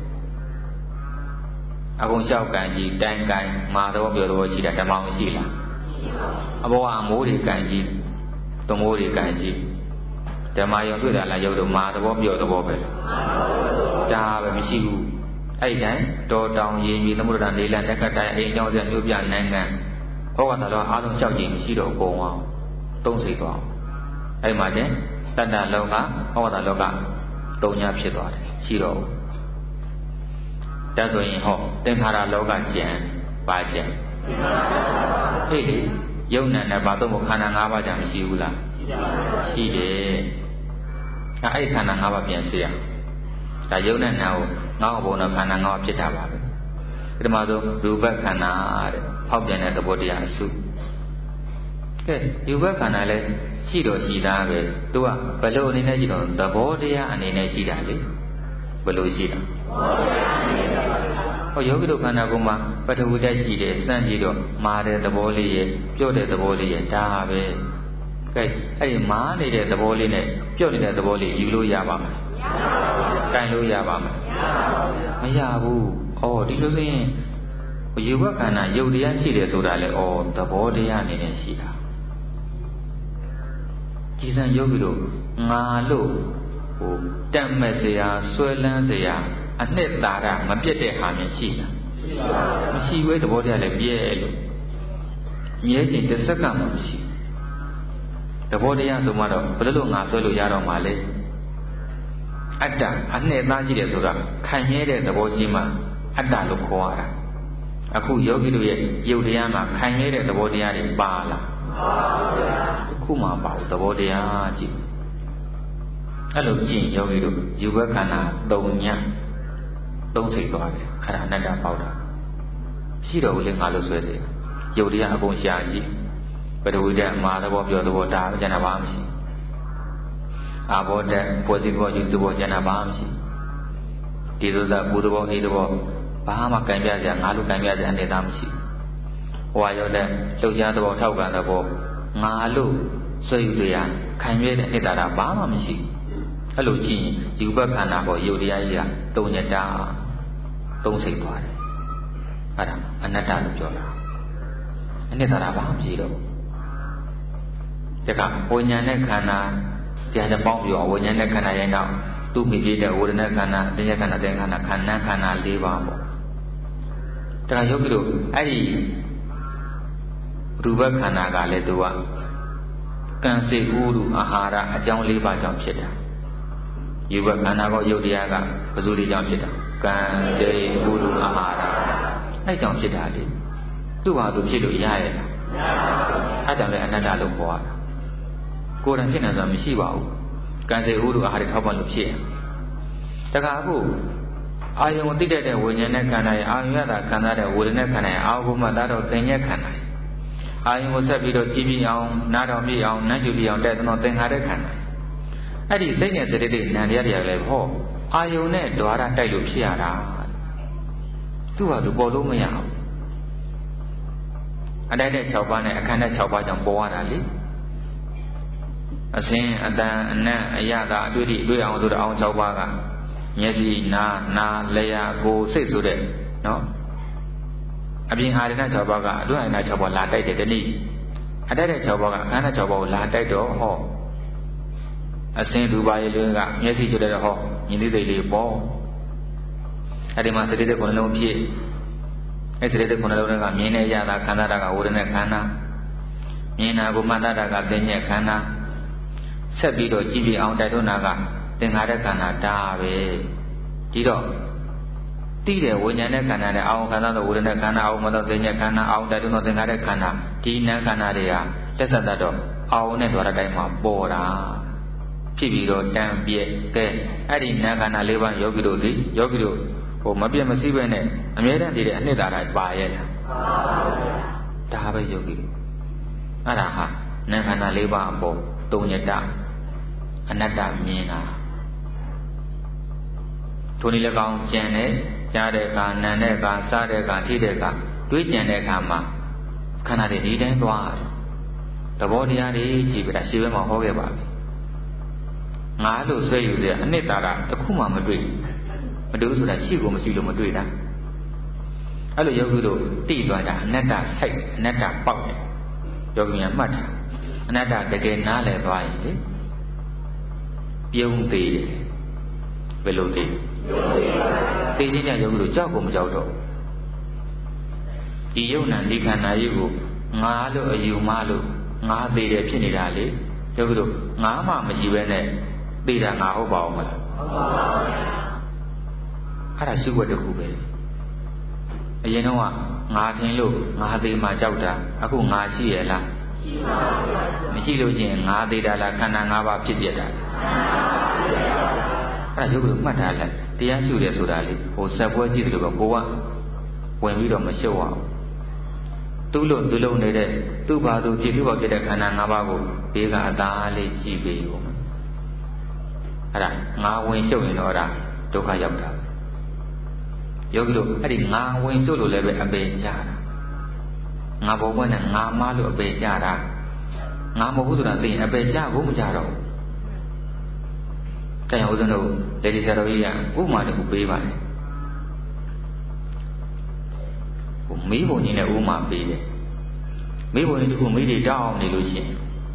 [SPEAKER 1] အကုန်လျှောက်ကန်ကြည့်တိုင်ကန်မာတော့ပြောတော့ရှိတာဓမ္မမရှိလားအဘောကအမိုးတွေကန်ကြည့်သမိုးတွေကန်ကြည့်ဓမ္မယုံတွေ့တာလားရုပ်တော့မာတော့ပြောတော့ပဲဒါပဲမရှိဘူးအဲ့ဒီတိုင်းတော်တောင်ရေမြေသမုဒ္ဒရာနေလန်တက္ကတိုင်အိမ်ကျောင်းဆက်မြို့ပြနိုင်ငံဟောကတော်အားလုံးလျှောက်ကြည့်မရှိတော့ကုန်အောင်သုံးစိတ်သွားအဲ့မှာတဲ့တတ္တလောကဟောကတော်လောကတုံညာဖြစ်သွားတယ်ရှိတော့ဒါဆိုရင်ဟောသင်္ခါရလောကကျန်ပါကျန်ဟေ့လေယုံနာနဲ့ဘာတော့ခန္ဓာ၅ပါးကြမရှိဘူးလားရှိတယ်အဲအဲ့ခန္ဓာ၅ပါးပြန်စေရဒါယုံနဲ့နာကိုငေါ့ဘုံတော့ခန္ဓာ၅ပါးဖြစ်တာပါပဲပထမဆုံးရူပခန္ဓာတဲ့ဖောက်ပြန်တဲ့သဘောတရားအစုကဲရူပခန္ဓာလည်းရှိတော့ရှိသားပဲသူကဘယ်လိုအနေနဲ့ရှိတော့သဘောတရားအနေနဲ့ရှိတာလေဘယ်လိုရှိတာဟောယောဂီတို့ခန္ဓာကိုယ်မှာပထဝီဓာတ်ရှိတယ်စမ်းကြည့်တော့မာတဲ့သဘောလေးရဲ့ပြော့တဲ့သဘောလေးရဲ့ဒါပဲကဲအဲ့ဒီမာနေတဲ့သဘောလေးနဲ့ပြော့နေတဲ့သဘောလေးယူလို့ရပါမလားမရပါဘူးကန်လို့ရပါမလားမရဘူးဩဒီလိုဆိုရင်ယူဘခန္ဓာယုတ်တရားရှိတယ်ဆိုတာလေဩသဘောတရားအနေနဲ့ရှိတာကြည်စံယောဂီတို့ငါလို့ဟိုတတ်မဲ့စရာဆွဲလန်းစရာအနှစ်သာရမပြတ်တဲ့ဟာမျိုးရှိတာမရှိဘူးသဘောတရားလည်းပြည့်လို့မြဲခြင်းတစ်စက္ကန့်မှမရှိသဘောတရားဆိုမှတော့ဘယ်လိုငါဆွဲလို့ရတော့မှလဲအတ္တအနှစ်သားရှိတယ်ဆိုတာခံရတဲ့သဘောကြီးမှအတ္တလို့ခေါ်ရတာအခုယောဂီတို့ရဲ့ယုတ်တရားမှာခံရတဲ့သဘောတရားတွေပါလားပါပါဘုရားအခုမှပါဘူးသဘောတရားကြည့်အဲ့လိုကြည့်ယောဂီတို့ယူဘခန္ဓာ၃ညသုံးစိတ်သွားတယ်အဲ့ဒါအနတ္တပေါက်တာရှိတော့ဘူးလေငါလို့ဆွဲစေယုတ်တရားအကုန်ရှာကြည့်ပထဝီဓာတ်မာသဘောပြောသဘောဒါပဲကျန်တာဘာမှမရှိအာဘောဓာတ်ပေါ်စီဘောယူသဘောကျန်တာဘာမှမရှိဒီလိုသာကုသဘောအေးသဘောဘာမှကံပြစရာငါလို့ကံပြစရာအနေသားမရှိဟွာရောတဲ့လှုပ်ရှားသဘောထောက်ကန်သဘောငါလို့ဆွဲယူတရားခံရတဲ့အနေသားဘာမှမရှိအဲ့လိုကြည့်ရင်ယူဘခန္ဓာပေါ်ယုတ်တရားကြီးကသုံးညတာသုံးစိတ်သွားတယ်အဲ့ဒါအနတ္တလို့ပြောတာအနေသားဘာမှမရှိတော့တခါဝိညာဉ်နဲ့ခန္ဓာတရားတစ်ပေါင်းပြောဝိညာဉ်နဲ့ခန္ဓာရဲ့နောက်သူ့မိပြတဲ့ဝေဒနာခန္ဓာအဉ္ဇခန္ဓာတဲ့ခန္ဓာခန္ဓာခန္ဓာ၄ပါးပေါ့တခါယောဂီတို့အဲ့ဒီရူပခန္ဓာကလည်းသူကကံစေဥရုအာဟာရအကြောင်း၄ပါးကြောင့်ဖြစ်တာယူဘခန္ဓာကောယုတ်တရားကဘယ်သူတွေကြောင့်ဖြစ်တာကံစေဥရုအာဟာရအဲ့ကြောင့်ဖြစ်တာလေသူ့ဘာသူဖြစ်လို့ရရဲ့လားအဲ့ကြောင့်လည်းအနတ္တလို့ခေါ်ရတာကိုယ်တိုင်ဖြစ်နေဆိုတာမရှိပါဘူးကံစေဥရုအာဟာရထောက်ပံ့လို့ဖြစ်ရတခါအခုအာယုံကိုသိတတ်တဲ့ဝိညာဉ်နဲ့ခန္ဓာရဲ့အာယုံရတာခန္ဓာတဲ့ဝေဒနာခန္ဓာရဲ့အာဟုမှသာတော့သင်ညက်ခန္ဓာရဲ့အာယုံကိုဆက်ပြီးတော့ကြည်ပြီးအောင်နားတော်ပြီးအောင်နမ်းကျူပြီးအောင်တဲ့တော့သင်္ခါရခန္ဓာအဲ့ဒီစိတ်နဲ့စတိတ်နံတရားတွေကလည်းဟောအာယုံနဲ့ဓဝါရတိုက်လို့ဖြစ်ရတာသူ့ဟာသူပေါ်လို့မရဘူးအတိုက်တဲ့၆ပါးနဲ့အခန်းတဲ့၆ပါးကြောင့်ပေါ်ရတာလေအစင်းအတန်အနတ်အယတာအတွေ့အထိတွေ့အောင်ဆိုတော့အောင်၆ပါးကမျက်စိနားနားလျှာကိုယ်စိတ်ဆိုတဲ့နော်အပြင်အာရဏ၆ပါးကအတွေ့အနာ၆ပါးလာတိုက်တယ်တနည်းအတိုက်တဲ့၆ပါးကအခန်းတဲ့၆ပါးကိုလာတိုက်တော့ဟောအစင်းဒူပါရေလွင်ကမျက်စိကြတဲ့ဟောမြင်သိစိတ်လေးပေါ့အဲ့ဒီမှာစတိတဲ့ခုနှလုံးဖြစ်အဲ့စတိတဲ့ခုနှလုံးကမြင်နေရတာခန္ဓာတာကဝေဒနာခန္ဓာမြင်တာကိုမှတ်တာကသိဉ္ဇခန္ဓာဆက်ပြီးတော့ကြည့်ပြီးအောင်တိုက်တွန်းတာကသင်္ခါရခန္ဓာဒါပဲဒီတော့တိတဲ့ဝိညာဉ်နဲ့ခန္ဓာနဲ့အောင်ခန္ဓာသောဝေဒနာခန္ဓာအောင်မသောသိဉ္ဇခန္ဓာအောင်တိုက်တွန်းသောသင်္ခါရခန္ဓာဒီနံခန္ဓာတွေဟာတက်ဆက်တတ်တော့အောင်နဲ့ဓဝရတိုင်းမှာပေါ်တာဖြစ်ပြီးတော့တန်ပြဲကဲအဲ့ဒီနံခန္ဓာ၄ပါးယောဂီတို့ဒီယောဂီတို့ဟိုမပြတ်မစည်းပဲနဲ့အမြဲတမ်းတည်တဲ့အနှစ်သာရပါရဲ့လားဒါပဲယောဂီတို့အဲ့ဒါဟာနံခန္ဓာ၄ပါးအပေါ်သုံးညတအနတ္တမြင်တာထိုနည်း၎င်းကြံတဲ့ကြားတဲ့အခါနာတဲ့အခါစားတဲ့အခါထိတဲ့အခါတွေးကြံတဲ့အခါမှာခန္ဓာတွေဒီတိုင်းသွားတယ်သဘောတရားတွေကြည့်ပြတာရှင်းဘက်မှာဟောခဲ့ပါပြီငါလို့ဆွဲယူတဲ့အနှစ်သာရတစ်ခုမှမတွေ့မတွေ့ဆိုတာရှိကိုမရှိလို့မတွေ့တာအဲ့လိုယောဂီတို့သိသွားတာအနတ္တဆိုင်အနတ္တပေါက်တယ်ယောဂီများမှတ်တာအနတ္တတကယ်နားလည်သွားရင်လေပြုံးသေးတယ်ဘယ်လိုသေးသိချင်းကြယောဂီတို့ကြောက်ကိုမကြောက်တော့ဒီယုံနာဒီခန္ဓာကြီးကိုငါလို့အယူမလို့ငါသေးတယ်ဖြစ်နေတာလေယောဂီတို့ငါမှမရှိပဲနဲ့သိတာငါဟုတ်ပါအောင်မလားဟုတ်ပါဘူးအဲ့ဒါရှိခွက်တစ်ခုပဲအရင်တော့ငါထင်လို့ငါသေးမှကြောက်တာအခုငါရှိရဲ့လားရှိပါဘူးမရှိလို့ချင်းငါသေးတာလားခန္ဓာ၅ပါးဖြစ်ပြတာအဲ့ဒါရုပ်ကိုမှတ်ထားလိုက်တရားရှုတယ်ဆိုတာလေဟိုဆက်ပွဲကြည့်တယ်လို့ပဲကိုကဝင်ပြီးတော့မရှုပ်အောင်သူ့လို့သူ့လို့နေတဲ့သူ့ဘာသူဖြစ်ဖြစ်ပေါ်ဖြစ်တဲ့ခန္ဓာ၅ပါးကိုဘေးကအသားလေးကြည့်ပေးဦးအဲ့ဒါငါဝင်ရှုပ်ရင်တော့အဲ့ဒါဒုက္ခရောက်တာယောဂီတို့အဲ့ဒီငါဝင်ရှုပ်လို့လည်းပဲအပေကြတာငါဘုံဘွဲ့နဲ့ငါမလို့အပေကြတာငါမဟုတ်ဘူးဆိုတာသိရင်အပေကြဖို့မကြတော့ဘူးတဲ့ဥစဉ်တို့လေဒီဆရာတော်ကြီးကဥပမာတစ်ခုပေးပါတယ်ဟိုမီးဘုံကြီးနဲ့ဥပမာပေးတယ်မီးဘုံကြီးတစ်ခုမီးတွေတောက်အောင်နေလို့ရှိရင်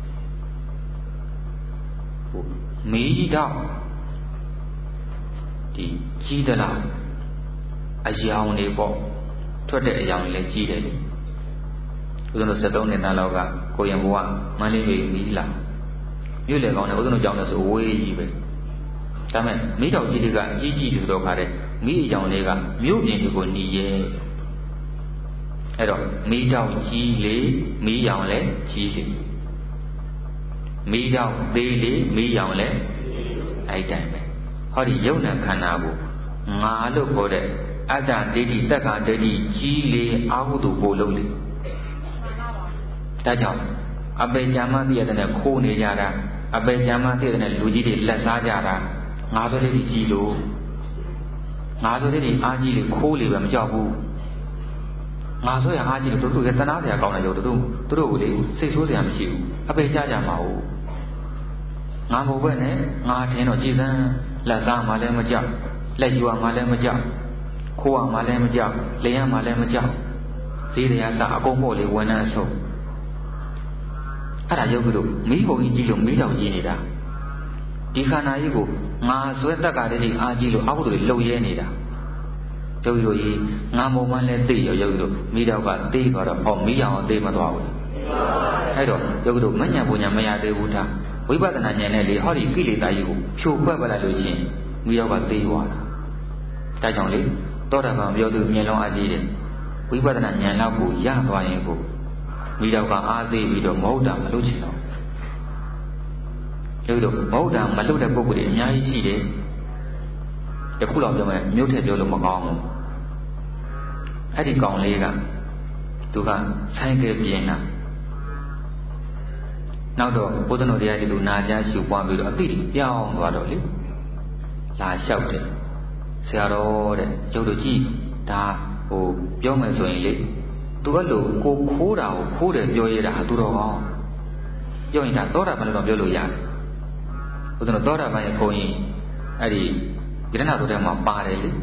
[SPEAKER 1] ဟိုမီးတောက်ဒီကြီးသလားအယောင်တွေပေါ့ထွက်တဲ့အကြောင်းလည်းကြီးတယ်လေဦးဇင်းတို့စက်သုံးနေတာလောက်ကကိုရင်ဘဝမန္တလေးပြည်မီးလာမြို့လေကောင်းတယ်ဦးဇင်းတို့ကြောင်းလဲဆိုဝေးကြီးပဲဒါမဲ့မီးတောင်ကြီးတွေကကြီးကြီးဆိုတော့ခါတဲ့မီးအကြောင်းလေးကမြို့ပြင်တွေကိုหนีရဲအဲ့တော့မီးတောင်ကြီးလေမီးရောင်လဲကြီးလေမီးတောင်သေးလေမီးရောင်လဲအဲ့တိုင်းပဲဟောဒီယုံနာခန္ဓာကိုငါလို့ခေါ်တဲ့အတ္တဒိဋ္ဌိတက္ကဒိဋ္ဌိကြီးလေအာဟုတုကိုလုံးလေဒါကြောင့်အပေကြမ်းမသိရတဲ့ခိုးနေကြတာအပေကြမ်းမသိရတဲ့လူကြီးတွေလက်စားကြတာငါဆိုတဲ့ကြီးလို့ငါဆိုတဲ့အားကြီးလေခိုးလေပဲမကြောက်ဘူးငါဆိုရအားကြီးလို့တို့တို့ကတနာစရာကောင်းတယ်လို့တို့တို့တို့ကိုလေစိတ်ဆိုးစရာမရှိဘူးအပေကြကြမှာဟုတ်ငါမဟုတ်ပဲနဲ့ငါထင်းတော့ကြည်စမ်းလက်စားမှလည်းမကြောက်လက်ယူမှလည်းမကြောက်ခိုးမှလည်းမကြောက်လျှံမှလည်းမကြောက်ဈေးတရားစအကုန်ပို့လေဝန်နှန်းဆုံးအဲ့ဒါရုပ်ကတို့မိဘုံကြီးကြီးလို့မိတော်ကြီးနေတာဒီခန္ဓာကြီးကိုငါဆွဲတက်ကတည်းကအားကြီးလို့အောက်တို့လှုပ်ရဲနေတာရုပ်တို့ကြီးငါမုံမှန်းလဲသိရရုပ်တို့မိတော်ကသိသွားတော့ဟောမိအောင်သိမသွားဘူးအဲ့တော့ရုပ်တို့မညံပူညာမရသေးဘူးထားဝိပဿနာဉာဏ်နဲ့လေဟောဒီကိလေသာကြီးကိုဖြိုခွက်ပလိုက်လို့ချင်းမိတော်ကသိသွားတာဒါကြောင့်လေသောတာပန်ပြောသူမြင်လုံးအကြီးတယ်ဝိပဿနာဉာဏ်လောက်ကိုရသွားရင်ကိုမိတော်ကအားသေးပြီးတော့မဟုတ်တာမလုပ်ချင်တော့လို့တော့မဟုတ်တာမလုပ်တဲ့ပုဂ္ဂိုလ်တွေအများကြီးရှိတယ်တခုတော့ပြောမယ်မြို့ထက်ပြောလို့မကောင်းဘူးအဲ့ဒီကောင်လေးကသူကဆိုင်ကယ်ပြင်တာနောက်တော့ဘုဒ္ဓတော်တရားဒီလိုနာကြားရှုပွားပြီးတော့အတိတ်ပြောင်းသွားတော့လေလာလျှောက်တယ်ဆရာတော်တဲ့ကျုပ်တို့ကြည့်ဒါဟိုပြောမယ်ဆိုရင်လေသူကလို့ကိုခိုးတာကိုခိုးတယ်ပြောရတာသူတော်ကောင်းပြောရင်ဒါသောတာပန်လို့ပြောလို့ရတယ်ဘုရားသောတာပန်ရဲ့ခုံရင်အဲ့ဒီယရဏသုတ္တမှာပါတယ်လေ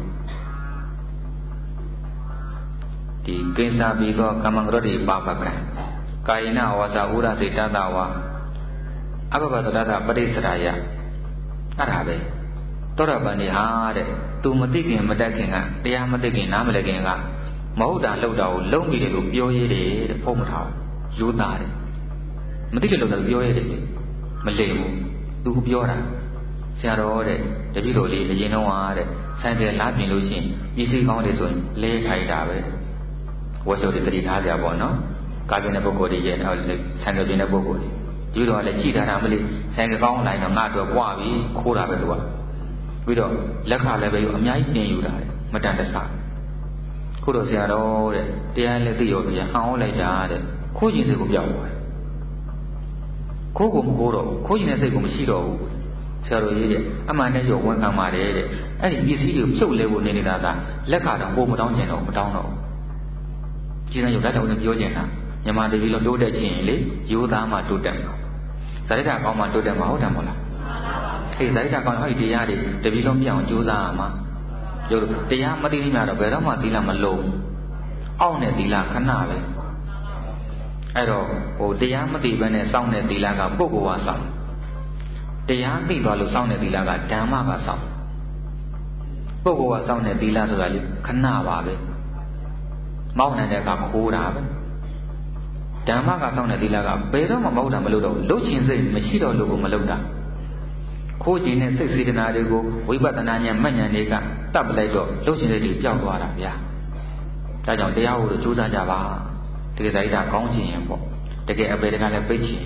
[SPEAKER 1] ဒီကိစ္ဆာပြီးတော့ကမ္မံကရောတိပါပကံကာယနာဝါစာဥရစေတတဝါအဘဘတတပရိစ္ဆရာယအဲ့ဒါပဲသောတာပန်ဒီဟာတဲ့သူမသိခင်မတတ်ခင်ကတရားမသိခင်နားမလည်ခင်ကမဟုတ်တာလှုပ်တာကိုလုံးပြီးတယ်လို့ပြောရတဲ့တဲ့ဖုံးမထားရိုးသားတယ်မသိတယ်လို့လည်းပြောရတယ်မလိမ်ဘူးသူပြောတာဆရာတော်တဲ့တပည့်တော်လေးအရင်တော့ဟာတဲ့ဆိုင်တယ်လားပြင်လို့ရှိရင်ပစ္စည်းကောင်းတယ်ဆိုရင်လဲထိုက်တာပဲဝတ်ချုပ်တွေတတိထားကြပါတော့ကာပြင်းတဲ့ပုဂ္ဂိုလ်တွေရဲ့ဟောဆိုင်တယ်ပြင်တဲ့ပုဂ္ဂိုလ်တွေဒီတော့လည်းကြည်ထားတာမလို့ဆိုင်ကကောင်းလိုက်တော့ငါတော့ပွားပြီခိုးတာပဲသူကပြီးတော့လက်ခလည်းပဲအများကြီးတင်ယူတာမတန်တဆခုတော့ဆရာတော်တဲ့တရားလည်းသိရောပြဟောင်းလိုက်တာတဲ့ခိုးကျင်စိတ်ကိုပြောက်သွားတယ်ခိုးကိုမခိုးတော့ခိုးကျင်တဲ့စိတ်ကိုမရှိတော့ဘူးဆရာတော်ကြီးတဲ့အမှန်နဲ့ရောဝန်ခံပါတယ်တဲ့အဲ့ဒီပစ္စည်းတွေကိုဖြုတ်လဲဖို့နေနေတာကလက်ကတော့ပိုမတောင်းကျင်တော့မတောင်းတော့ကျင်းတဲ့ရုပ်လက်တော်နဲ့ပြောကျင်တာညမတပီလို့တိုးတက်ခြင်းလေရိုးသားမှတိုးတက်မှာဇာတိတာကောင်းမှတိုးတက်မှာဟုတ်တယ်မဟုတ်လားအဲ့ဇာတိတာကောင်းဟောဒီတရားတွေတပီလုံးပြအောင်ကြိုးစားရမှာရုပ်တရားမသိနေမှာတော့ဘယ်တော့မှသီလမလုံးအောင့်တဲ့သီလခဏပဲအဲ့တော့ဟိုတရားမသိဘဲနဲ့စောင့်တဲ့သီလကပုဂ္ဂိုလ်ကစောင့်တရားသိသွားလို့စောင့်တဲ့သီလကဓမ္မကစောင့်ပုဂ္ဂိုလ်ကစောင့်တဲ့သီလဆိုတာလေခဏပါပဲမောက်နေတဲ့ကခိုးတာပဲဓမ္မကစောင့်တဲ့သီလကဘယ်တော့မှမဟုတ်တာမလုပ်တော့လှုပ်ချင်စိတ်မရှိတော့လို့ကိုမလုပ်တာခိုးခြင်းနဲ့စိတ်စေတနာတွေကိုဝိပဿနာဉာဏ်မှတ်ဉာဏ်တွေကတတ်ပလိုက်တော့လှုပ်ချင်စိတ်တွေပျောက်သွားတာဗျာဒါကြောင့်တရားကိုကြိုးစားကြပါတကယ်ဇာတိတာကောင်းခြင်းရင်ပေါ့တကယ်အပေတကလည်းပိတ်ခြင်း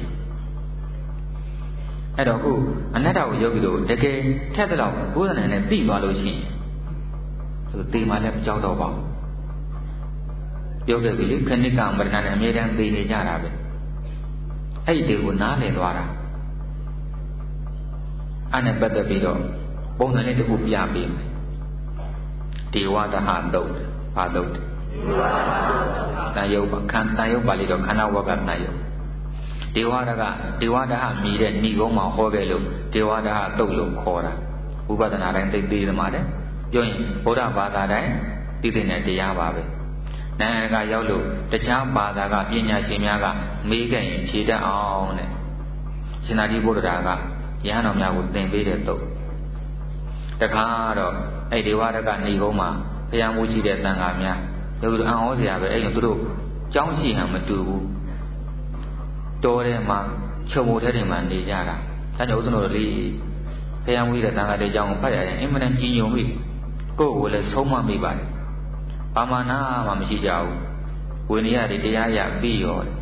[SPEAKER 1] အဲ့တော့ခုအနတ္တကိုယုတ်ပြီးတော့တကယ်ထက်တဲ့တော့ဘုရားနဲ့သိသွားလို့ရှိရင်သူသိမှလည်းမကြောက်တော့ပါဘူးပြောခဲ့ပြီလေခဏိကမရဏနဲ့အမြဲတမ်းသိနေကြတာပဲအဲ့ဒီကိုနားလည်သွားတာအဲ့နဲ့ပတ်သက်ပြီးတော့ပုံစံလေးတစ်ခုပြပေးမယ်ဒေဝတဟသုတ်ဘာသုတ်တန်ယုတ်ခန္တန်ယုတ်ပါဠိတော်ခန္ဓာဝကတန်ယုတ်ဒေဝတကဒေဝတဟမြည်တဲ့ဏိကုံးမှာဟောခဲ့လို့ဒေဝတဟသုတ်လို့ခေါ်တာဥပဒနာတိုင်းသိသေးသမားတဲ့ပြောရင်ဗုဒ္ဓဘာသာတိုင်းသိတဲ့တရားပါပဲနိုင်ငံကရောက်လို့တခြားဘာသာကပညာရှင်များကမေးခဲ့ရင်ဖြေတတ်အောင်တဲ့ရှင်သာရိပုတ္တရာကရဟန်းတော်များကိုသင်ပေးတဲ့သုတ်တခါတော့အဲ့ဒေဝရကဏိကုံးမှာဘုရားမူကြီးတဲ့သံဃာများယောဂီတို့အံ့ဩစရာပဲအဲ့လိုသူတို့ကြောင်းရှိဟန်မတူဘူးတော်ထဲမှာချုံမိုထဲတွေမှာနေကြတာဒါကြောင့်ဦးဇင်းတို့လေးဖျံဝီးတဲ့သံဃာတွေကြောင်းကိုဖတ်ရရင်အင်မတန်ကြီးညိုမိကိုယ့်ကိုယ်လည်းဆုံးမမိပါတယ်ဘာမှနာမှမရှိကြဘူးဝိနည်းတွေတရားရပြီးရောတယ်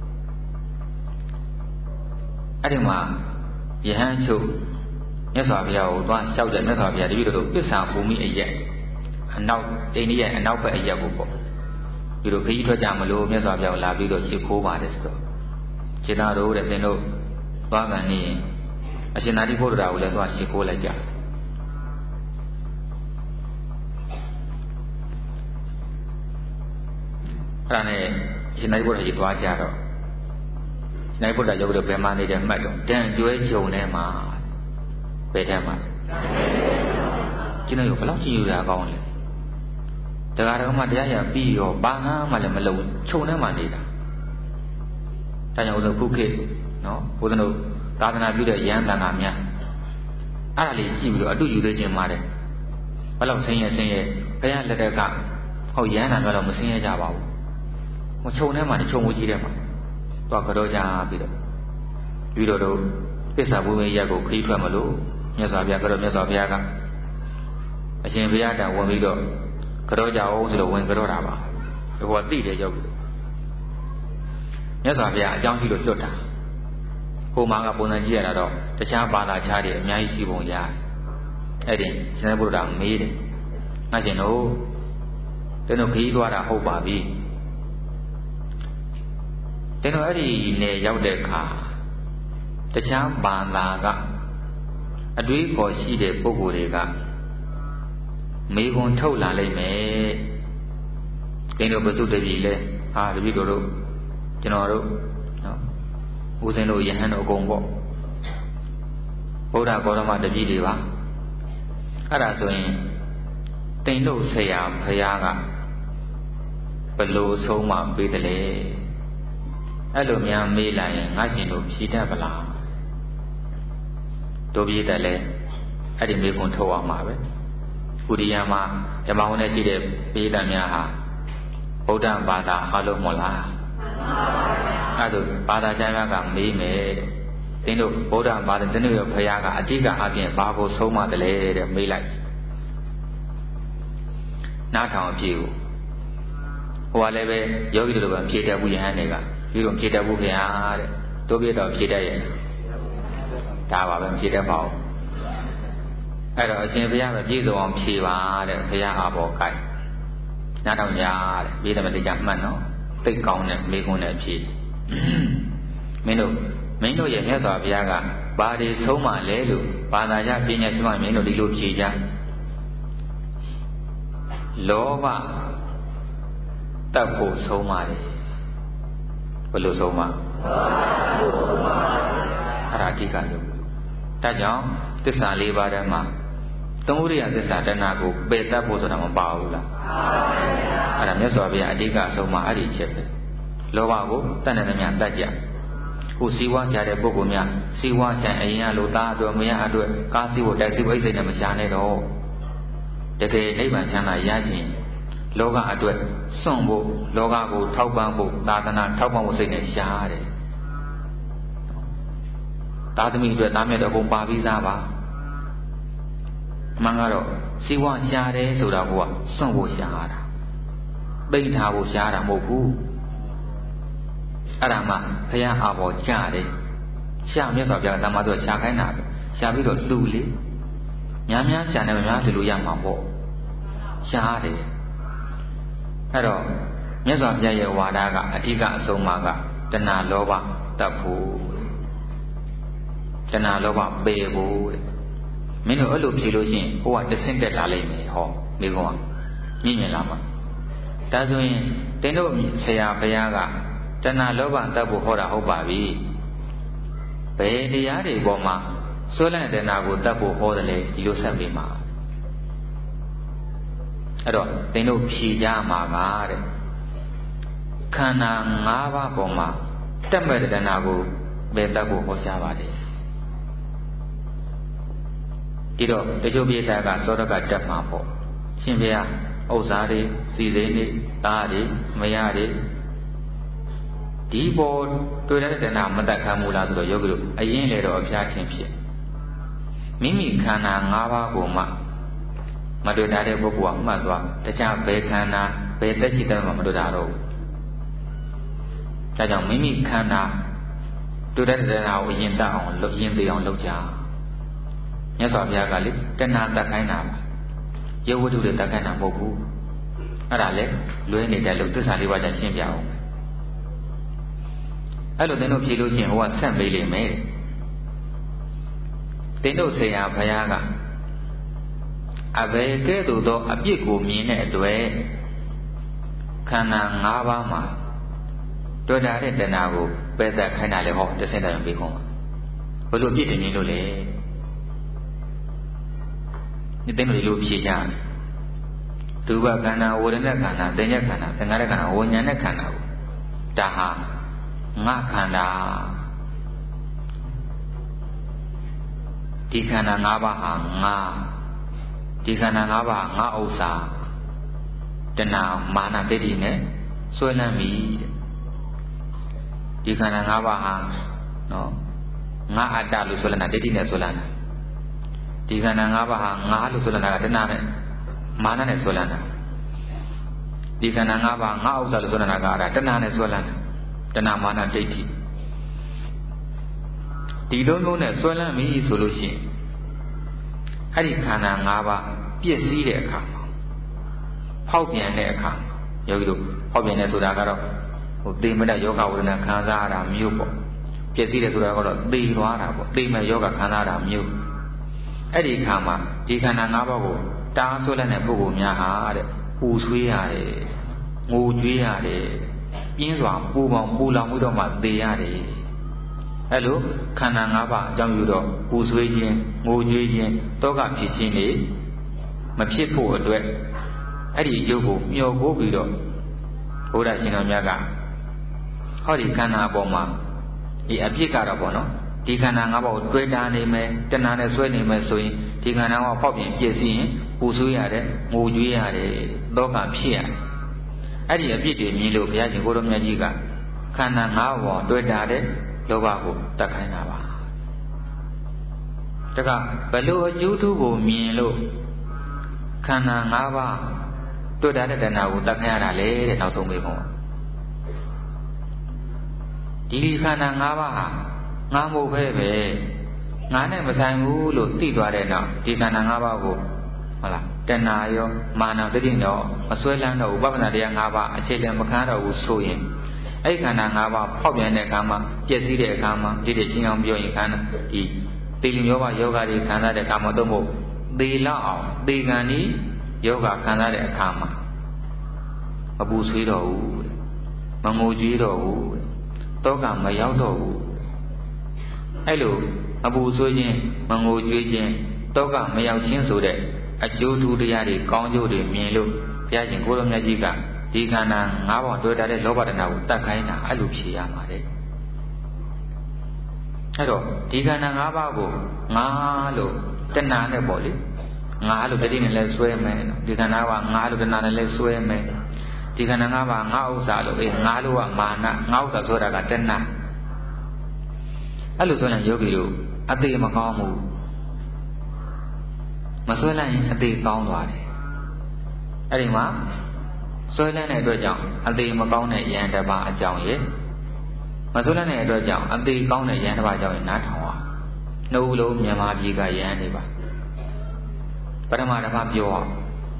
[SPEAKER 1] အဲ့ဒီမှာယဟန်ချုပ်မြတ်စွာဘုရားကိုသွားလျှောက်တဲ့မြတ်စွာဘုရားတပည့်တော်ပစ္စာဘူမိအရက်အနောက်အိန္ဒိယအနောက်ဘက်အရက်ကိုပေါ့ဒီလိုခရီးထွက်ကြမလို့မြတ်စွာဘုရားကိုလာပြီးတော့ရှ िख ိုးပါတယ်ဆိုတော့ခြေသားတို့တဲ့သင်တို့သွားမှန်နေရင်အရှင်သာရိပုတ္တရာကိုလည်းသွားရှ िख ိုးလိုက်ကြအဲ့ဒါနဲ့ရှင်သာရိပုတ္တရာကြီးသွားကြတော့ရှင်သာရိပုတ္တရာယောဂီတို့ဘယ်မှာနေတယ်မှတ်တော့တန်ကျွဲဂျုံထဲမှာဘယ်ထဲမှာကျွန်တော်ဘယ်လောက်ကြည့်ရတာကောင်းလဲတရားတော်မှတရားရပြီးရောဘာမှလည်းမလုပ်ခြုံထဲမှာနေတာဒါကြောင့်ဥစ္စာခုခေတ်နော်ဘုရားတို့သာသနာပြုတဲ့ရဟန်းတန်ခါများအဲ့ဒါလေးကြည့်ပြီးတော့အတူယူသေးခြင်းပါတယ်ဘယ်လောက်ဆင်းရဲဆင်းရဲဘုရားလက်ထက်ကဟောရဟန်းတန်ကတော့မဆင်းရဲကြပါဘူးမခြုံထဲမှာနေခြုံဝကြီးထဲမှာတော့ကြောကြပြီးတော့ပြီးတော့တို့ပစ္စာဘုမေရက်ကိုခရီးထွက်မလို့မြတ်စွာဘုရားကတော့မြတ်စွာဘုရားကအရှင်ဘုရားတန်ဝင်ပြီးတော့ကြောကြအောင်ဆိုတော့ဝင်ကြောတာပါဒီဘောတိတယ်ရောက်ပြီမြတ်စွာဘုရားအကြောင်းရှိလို့လွတ်တာဟိုမှာကပုံစံကြည့်ရတာတော့တခြားဘာသာခြားတွေအများကြီးရှိပုံရတယ်အဲ့ဒီရှင်သာရိပုတ္တရာမေးတယ်ငါရှင်တို့ကျွန်တော်ခရီးသွားတာဟုတ်ပါပြီကျွန်တော်အဲ့ဒီနယ်ရောက်တဲ့အခါတခြားဘာသာကအတွေးခေါ်ရှိတဲ့ပုဂ္ဂိုလ်တွေကမေခွန်ထုတ်လာလိမ့်မယ်ကျွန်တော်ပစုတပြီလဲဟာတပြီတို့တို့ကျွန်တော်တို့နော်ဦးဇင်းတို့ယဟန်တို့အကုန်ပေါ့ဗုဒ္ဓဂေါတမတပြီတွေပါအဲ့ဒါဆိုရင်တင်တို့ဆရာဘုရားကဘယ်လိုဆုံးမပေးတယ်လဲအဲ့လိုများမေးလာရင်ငါရှင်တို့ဖြေတတ်ပလားတို့ပြည့်တယ်လဲအဲ့ဒီမေခွန်ထုတ်အောင်ပါပဲကုရိယာမှာဓမ္မဝန်နဲ့ရှိတဲ့ပိဋကများဟာဗုဒ္ဓဘာသာအားလုံးမလားအဲ့ဒါဘာသာကျမ်းကမေးမယ်တဲ့တင်းတို့ဗုဒ္ဓဘာသာတင်းတို့ရဲ့ဘုရားကအတိကအပြင်ဘာကိုဆုံးမတယ်လဲတဲ့မေးလိုက်နားထောင်အပြေကိုဟိုကလည်းပဲယောဂီတို့ကဖြေတတ်ဘူးယဟန်တွေကပြီးတော့ဖြေတတ်ဘူးခင်ဗျာတဲ့တို့ပြတော့ဖြေတတ်ရဲ့ဒါပါပဲဖြေတတ်ပါဦးအဲ့တော့အရှင်ဘုရားပဲပြည့်စုံအောင်ဖြေပါတဲ့ဘုရားအဘောကိုက်နားထောင်ကြတဲ့ပြည်တယ်မတရားမှတ်နော်သိကောင်းတဲ့မိကွန်းနဲ့ဖြေမင်းတို့မင်းတို့ရဲ့မြတ်စွာဘုရားကဘာတွေဆုံးမလဲလို့ဘာသာကြပညာရှိမှမင်းတို့ဒီလိုဖြေကြလောဘတတ်ဖို့ဆုံးမတယ်ဘယ်လိုဆုံးမအဲ့ဒါအဓိကဆုံးဒါကြောင့်သစ္စာလေးပါးထဲမှာသမုဒိယသစ္စာတဏှာကိုပယ်တတ်ဖို့ဆိုတာမပါဘူးလားအဲ့ဒါမြတ်စွာဘုရားအဓိကဆုံးမအဲ့ဒီချက်ပဲလောဘကိုတတ်တဲ့များတတ်ကြခုစီဝါရှာတဲ့ပုဂ္ဂိုလ်များစီဝါရှာအရင်ကလိုသားအတွက်မရအတွက်ကားစီဖို့တိုက်စီဖို့အိတ်စိတ်နဲ့မရှာနဲ့တော့တကယ်နိဗ္ဗာန်ချမ်းသာရခြင်းလောကအတွက်စွန့်ဖို့လောကကိုထောက်ပံ့ဖို့သာသနာထောက်ပံ့ဖို့စိတ်နဲ့ရှားတယ်သာသမီအတွက်သားမြတ်တော့ဘုံပါပြီးသားပါအမှန်ကတော့စီဝါရှာတယ်ဆိုတာကစွန့်ဖို့ရှားတာပိတ်ထားဖို့ရှားတာမဟုတ်ဘူးအဲ့ဒါမှဘုရားအာဘော်ကြတယ်ရှာမြတ်စွာဘုရားကတမန်တော်ရှာခိုင်းတာရှာပြီးတော့လူလေများများရှာနေမများလူလူရမှာပေါ့ရှားတယ်အဲ့တော့မြတ်စွာဘုရားရဲ့ဝါဒကအဓိကအဆုံးအမကတဏှာလောဘတတ်ဖို့တဏှာလောဘပယ်ဖို့တဲ့မင်းတို့အဲ့လိုဖြေလို့ရှိရင်ဟိုကတဆင့်တက်လာလိမ့်မယ်ဟောမိကုန်းကမြင်မြင်လာမှာဒါဆိုရင်တင်းတို့ဆရာဘုရားကတဏှာလောဘတတ်ဖို့ဟောတာဟုတ်ပါပြီဘယ်တရားတွေပေါ်မှာဆွဲလန်းတဲ့တဏှာကိုတတ်ဖို့ဟောတယ်လေဒီလိုဆက်ပြီးမှာအဲ့တော့တင်းတို့ဖြေကြမှာကတဲ့ခန္ဓာ၅ပါးပေါ်မှာတက်မဲ့တဲ့တဏှာကိုဘယ်တတ်ဖို့ဟောကြားပါတယ်ဒီတော့တချို့ပိဋကကသောရကတက်မှာပေါ့ရှင်ဘုရားဟဥစ္စာတွေစီစိန်တွေသားတွေမယားတွေဒီပေါ်တွေ့တဲ့တဏှာမတတ်ခံဘူးလားဆိုတော့ယောဂီတို့အရင်လေတော့အဖျားထင်ဖြစ်မိမိခန္ဓာ၅ပါးကိုမှမတွေ့တာတဲ့ပုဂ္ဂိုလ်ကမှတ်သွားတခြားဘယ်ခန္ဓာဘယ်သက်ရှိတဲ့မှမတွေ့တာတော့ဘူးဒါကြောင့်မိမိခန္ဓာတွေ့တဲ့တဏှာကိုအရင်တတ်အောင်လုပ်ရင်သိအောင်လုပ်ကြမြတ်စွာဘုရားကလေတဏှာတတ်ခိုင်းတာပါရုပ်ဝတ္ထုတွေတတ်ခိုင်းတာမဟုတ်ဘူးအဲ့ဒါလေလွဲနေတဲ့လို့သစ္စာလေးပါးကြရှင်းပြအောင်အဲ့လိုသင်တို့ဖြေလို့ရှိရင်ဟိုကဆက်ပေးလိမ့်မယ်သင်တို့ဆရာဘုရားကအဘယ်ကဲ့သို့သောအပြစ်ကိုမြင်တဲ့အတွက်ခန္ဓာ၅ပါးမှာတွေ့တာတဲ့တဏှာကိုပယ်သက်ခိုင်းတာလေဟောတဆင့်တိုင်ပြီးခေါ်မှာဘယ်လိုအပြစ်တင်မြင်လို့လဲဒီသင်တို့ဒီလိုဖြေကြတယ်ဒုဗ္ဗခန္ဓာဝေဒနာခန္ဓာသင်္ညခန္ဓာသင်္ခါရခန္ဓာဝိညာဉ်နဲ့ခန္ဓာကိုဒါဟာငါခန္ဓာဒီခန္ဓာ၅ပါးဟာငါဒီခန္ဓာ၅ပါးငါဥစ္စာတဏှာမာနဒိဋ္ဌိနဲ့ဆွဲလန်းပြီဒီခန္ဓာ၅ပါးဟာနော်ငါအတ္တလို့ဆွဲလန်းတာဒိဋ္ဌိနဲ့ဆွဲလန်းတာဒီခန္ဓာ၅ပါးဟာငါလို့ဆွဲလန်းတာကတဏှာနဲ့မာနနဲ့ဆွဲလန်းတာဒီခန္ဓာ၅ပါးငါဥစ္စာလို့ဆွဲလန်းတာကအဲ့ဒါတဏှာနဲ့ဆွဲလန်းတာတဏှာမာနဒိဋ္ဌိဒီလိုမျိုးနဲ့ဆွဲလန်းပြီဆိုလို့ရှိရင်အဲ့ဒီခန္ဓာ၅ပါးပြည့်စည်တဲ့အခါမှာဖောက်ပြန်တဲ့အခါယောဂီတို့ဖောက်ပြန်တဲ့ဆိုတာကတော့ဟိုသေမတယောဂဝေဒနာခံစားရတာမျိုးပေါ့ပြည့်စည်တယ်ဆိုတာကတော့သေသွားတာပေါ့သေမဲ့ယောဂခံစားရတာမျိုးအဲ့ဒီအခါမှာဒီခန္ဓာ၅ပါးကိုတားဆွဲလန်းတဲ့ပုဂ္ဂိုလ်များဟာတဲ့ပူဆွေးရတယ်ငိုကြွေးရတယ်ပြင်းစွာပူပေါင်းပူလောင်ပြီးတော့မှသေရတယ်အဲ့လိုခန္ဓာ၅ပါးအကြောင်းပြုတော့ပူဆွေးခြင်းငိုကြွေးခြင်းတောကဖြစ်ခြင်းတွေမဖြစ်ဖို့အတွက်အဲ့ဒီရုပ်ကိုမျှော်ကိုပြီးတော့ဘုရားရှင်တော်မြတ်ကဟောဒီခန္ဓာအပေါ်မှာဒီအပြစ်ကတော့ပေါ့နော်ဒီခန္ဓာ၅ပါးကိုတွေ့တာနေမယ်တဏှာနဲ့ဆွဲနေမယ်ဆိုရင်ဒီခန္ဓာကဖောက်ပြန်ပြည့်စည်ရင်ပူဆွေးရတယ်ငိုကြွေးရတယ်တောကဖြစ်ရတယ်အဲ့ဒီအပြစ်တွေမြင်လို့ဘုရားရှင်ကိုရောမြတ်ကြီးကခန္ဓာ၅ပါးတွေ့တာတဲ့လောဘကိုတတ်ခိုင်းတာပါတကဘယ်လိုအကျိုးထူးကိုမြင်လို့ခန္ဓာ၅ပါးတွေ့တာတဲ့တဏှာကိုတတ်ခိုင်းရတာလေတဲ့နောက်ဆုံးမေးခွန်းဒီခန္ဓာ၅ပါးဟာငါမဟုတ်ပဲပဲငါနဲ့မဆိုင်ဘူးလို့သိသွားတဲ့နောက်ဒီခန္ဓာ၅ပါးကိုဟုတ်လားတဏှာရောမာနတတိရောမဆွဲလန်းတော့ဘူးပပ္ပနာတရား၅ပါးအခြေခံမခံတော့ဘူးဆိုရင်အဲ့ခန္ဓာ၅ပါးဖောက်ပြန်တဲ့အခါမှာပြည့်စည်တဲ့အခါမှာဒီတဲ့ချင်းအောင်ပြောရင်ခန္ဓာဒီသေလျောဘယောဂတွေခံစားတဲ့အခါမှာသို့မဟုတ်သေလောက်အောင်သေကံဤယောဂခံစားတဲ့အခါမှာအပူဆွေးတော့ဘူးမငိုကြွေးတော့ဘူးတောကမရောက်တော့ဘူးအဲ့လိုအပူဆွေးခြင်းမငိုကြွေးခြင်းတောကမရောက်ခြင်းဆိုတဲ့အကျိုးထူးတရားတွေကောင်းကျိုးတွေမြင်လို့ဘုရားရှင်ကိုရောမြတ်ကြီးကဒီခန္ဓာ၅ပါးတွေ့တာတဲ့လောဘတဏှာကိုတတ်ခိုင်းတာအဲ့လိုဖြေရမှာတဲ့အဲ့တော့ဒီခန္ဓာ၅ပါးကိုငါလို့တဏှာနဲ့ပေါ့လေငါလို့တတိနဲ့လဲဆွဲမယ်ဒီခန္ဓာကငါလို့တဏှာနဲ့လဲဆွဲမယ်ဒီခန္ဓာ၅ပါးငါဥစ္စာလို့အေးငါလို့ကမာနငါဥစ္စာဆိုတာကတဏှာအဲ့လိုဆိုရင်ယောဂီတို့အသေးမကောင်းဘူးမဆွဲလိုက်ရင်အသေးကောင်းသွားတယ်အဲ့ဒီမှာဆွဲလန်းတဲ့အတွက်ကြောင့်အသေးမကောင်းတဲ့ယန္တပါအကြောင်းရယ်မဆွဲလန်းတဲ့အတွက်ကြောင့်အသေးကောင်းတဲ့ယန္တပါအကြောင်းရယ်နားထောင်ပါနှုတ်လုံးမြန်မာပြည်ကယန္နေပါပထမတစ်ပါးပြောအောင်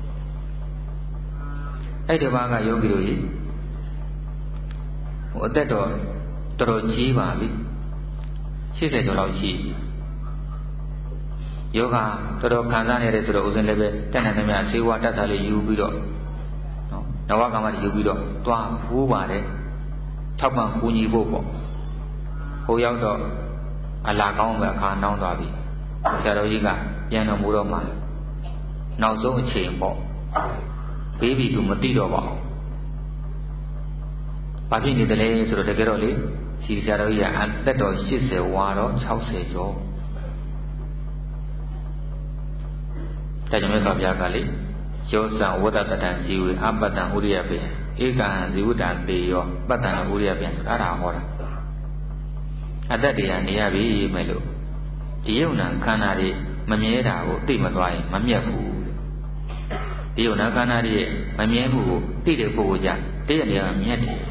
[SPEAKER 1] အဲ့ဒီဘာကယောဂီတို့ကြီးဟိုအသက်တော်တော်တော်ကြီးပါပြီရှစ်ဆယ်ကျော်လောက်ရှိပြီယောဂတော်တော်ခံစားနေရတယ်ဆိုတော့ဥစဉ်လည်းပဲတက်နိုင်သမျှဆေးဝါးတက်စားလေးယူပြီးတော့နော်နဝကမ္မတွေယူပြီးတော့သွားဖိုးပါတယ်ထောက်ပံ့ကူညီဖို့ပေါ့ဟိုရောက်တော့အလားကောင်းပဲအခါနှောင်းသွားပြီဆရာတော်ကြီးကပြန်တော်မူတော့မှနောက်ဆုံးအချိန်ပေါ့ဘေးဘီသူမသိတော့ပါဘူးဘာဖြစ်နေတယ်လဲဆိုတော့တကယ်တော့လေစီဆရာတော်ကြီးကအသက်တော်ရှစ်ဆယ်ဝါတော့၆ဆယ်ကျော်ဒါကြောင့်မြတ်စွာဘုရားကလေကျောစံဝတ္တတတံဇီဝေအပတ္တံဥရိယပင်ဧကံဇီဝတံတေယောပတ္တံဥရိယပင်အဲ့ဒါဟောတာအတ္တတရားနေရပြီမဲ့လို့ဒီယုံနာခန္ဓာတွေမမြဲတာကိုသိမသွားရင်မမြတ်ဘူးဒီယုံနာခန္ဓာတွေမမြဲမှုကိုသိတဲ့ပုဂ္ဂိုလ်ကြတည့်ရနေရမြတ်တယ်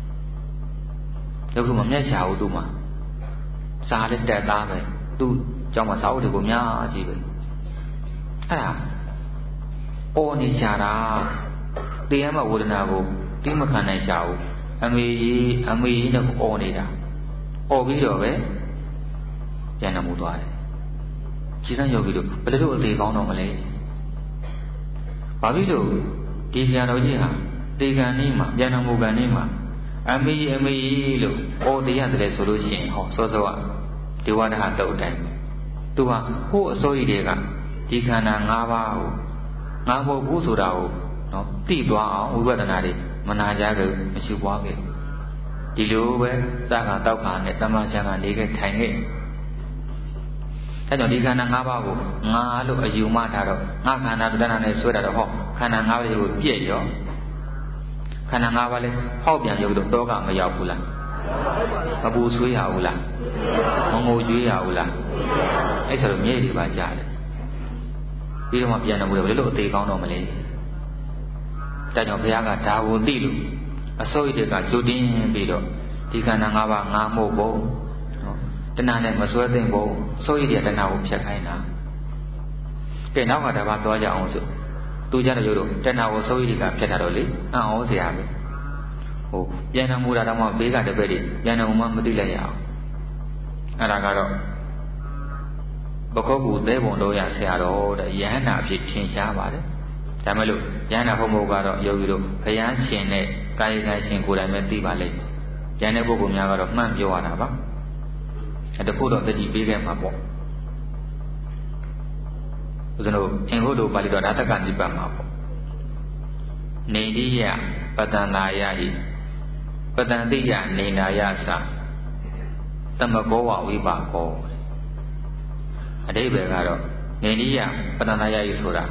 [SPEAKER 1] ယုတ်ကမမြတ်ရှာဘူးသူမှာစားလက်တက်သားပဲသူ့ကြောင့်မစားဘူးတွေကိုများကြီးပဲအဲ့ဒါပေါ်နေရှာတာတရားမဝေဒနာကိုတိမခံနိုင်ရှာဘူးအမေကြီးအမေကြီးနဲ့အော်နေတာအော်ပြီးတော့ပဲပြန်နှမှုသွားတယ်ကြီးစံယောဂီတို့ဘယ်လိုအသေးကောင်းတော့မလဲဘာဖြစ်လို့ဒီဆရာတော်ကြီးဟာတေကံနေမှာပြန်နှမှုကံနေမှာအမေကြီးအမေကြီးလို့အော်တရားတယ်ဆိုလို့ရှိရင်ဟောစောစောကဒီဝါဒဟာတုတ်တိုင်းသူကဟိုးအစိုးရတွေကဒီခန္ဓာ၅ပါးကိုငါမဟုတ်ဘူးဆိုတာကိုနော်သိသွားအောင်ဝိပဿနာတွေမနာကြကြမရှိပွားခဲ့ဒီလိုပဲစကားတောက်ခါနဲ့တမန်ချာကနေခဲ့ထိုင်ခဲ့အဲကြောင့်ဒီခန္ဓာ၅ပါးကိုငါလို့အယူမှထားတော့ငါခန္ဓာတဏ္ဍာနဲ့ဆွဲတာတော့ဟောခန္ဓာ၅ပါးကိုပြည့်ရောခန္ဓာ၅ပါးလဲဟောက်ပြန်ရုပ်တော့တောကမရောက်ဘူးလားမပူဆွေးရဘူးလားမငိုကြွေးရဘူးလားအဲ့ဆိုတော့မြေတွေပါကြားတယ်ပြီးတော့မှပြန်တော့ဘယ်လိုအသေးကောင်းတော့မလဲဒါကြောင့်ဘုရားကဒါကိုသိလို့အစိုးရတွေကကြိုတင်ပြီးတော့ဒီခန္ဓာ၅ပါးငါမို့ဖို့နော်တဏှာနဲ့မစွဲသိမ့်ဖို့စိုးရတဲ့တဏှာကိုဖြတ်ခိုင်းတာကဲနောက်ကတပါးသွားကြအောင်ဆိုသူကြတဲ့ရုပ်တော့တဏှာကိုစိုးရတွေကဖြတ်တာတော့လေအံ့ဩစရာပဲဟိုပြန်တော်မူတာတော့မှဘေးကတပည့်တွေပြန်တော်မူမှမသိလိုက်ရအောင်အဲ့ဒါကတော့ပခောကူသဲပုံတော်ရဆရာတော်တဲ့ယဟန္တာအဖြစ်ထင်ရှားပါတယ်ဒါမဲ့လို့ယဟန္တာဘုံဘုံကတော့ယောဂီတို့ဘုရားရှင်နဲ့ကာယကံရှင်ကိုယ်တိုင်ပဲသိပါလိမ့်မယ်ကျန်တဲ့ပုဂ္ဂိုလ်များကတော့မှန်ပြောရတာပါအဲတဖို့တော့တတိပေးခဲ့မှာပေါ့ဦးဇင်းတို့အင်္ဂုတ္တပါဠိတော်ဓာတကနိဗ္ဗာန်မှာပေါ့နေတိယပတ္တန္တာယဟိပတ္တန္တိယနေနာယသတမကောဝဝိပါကောအဓိပ္ပာယ်ကတော့နေတိယပတ္တန္တာယဟိဆိုတာ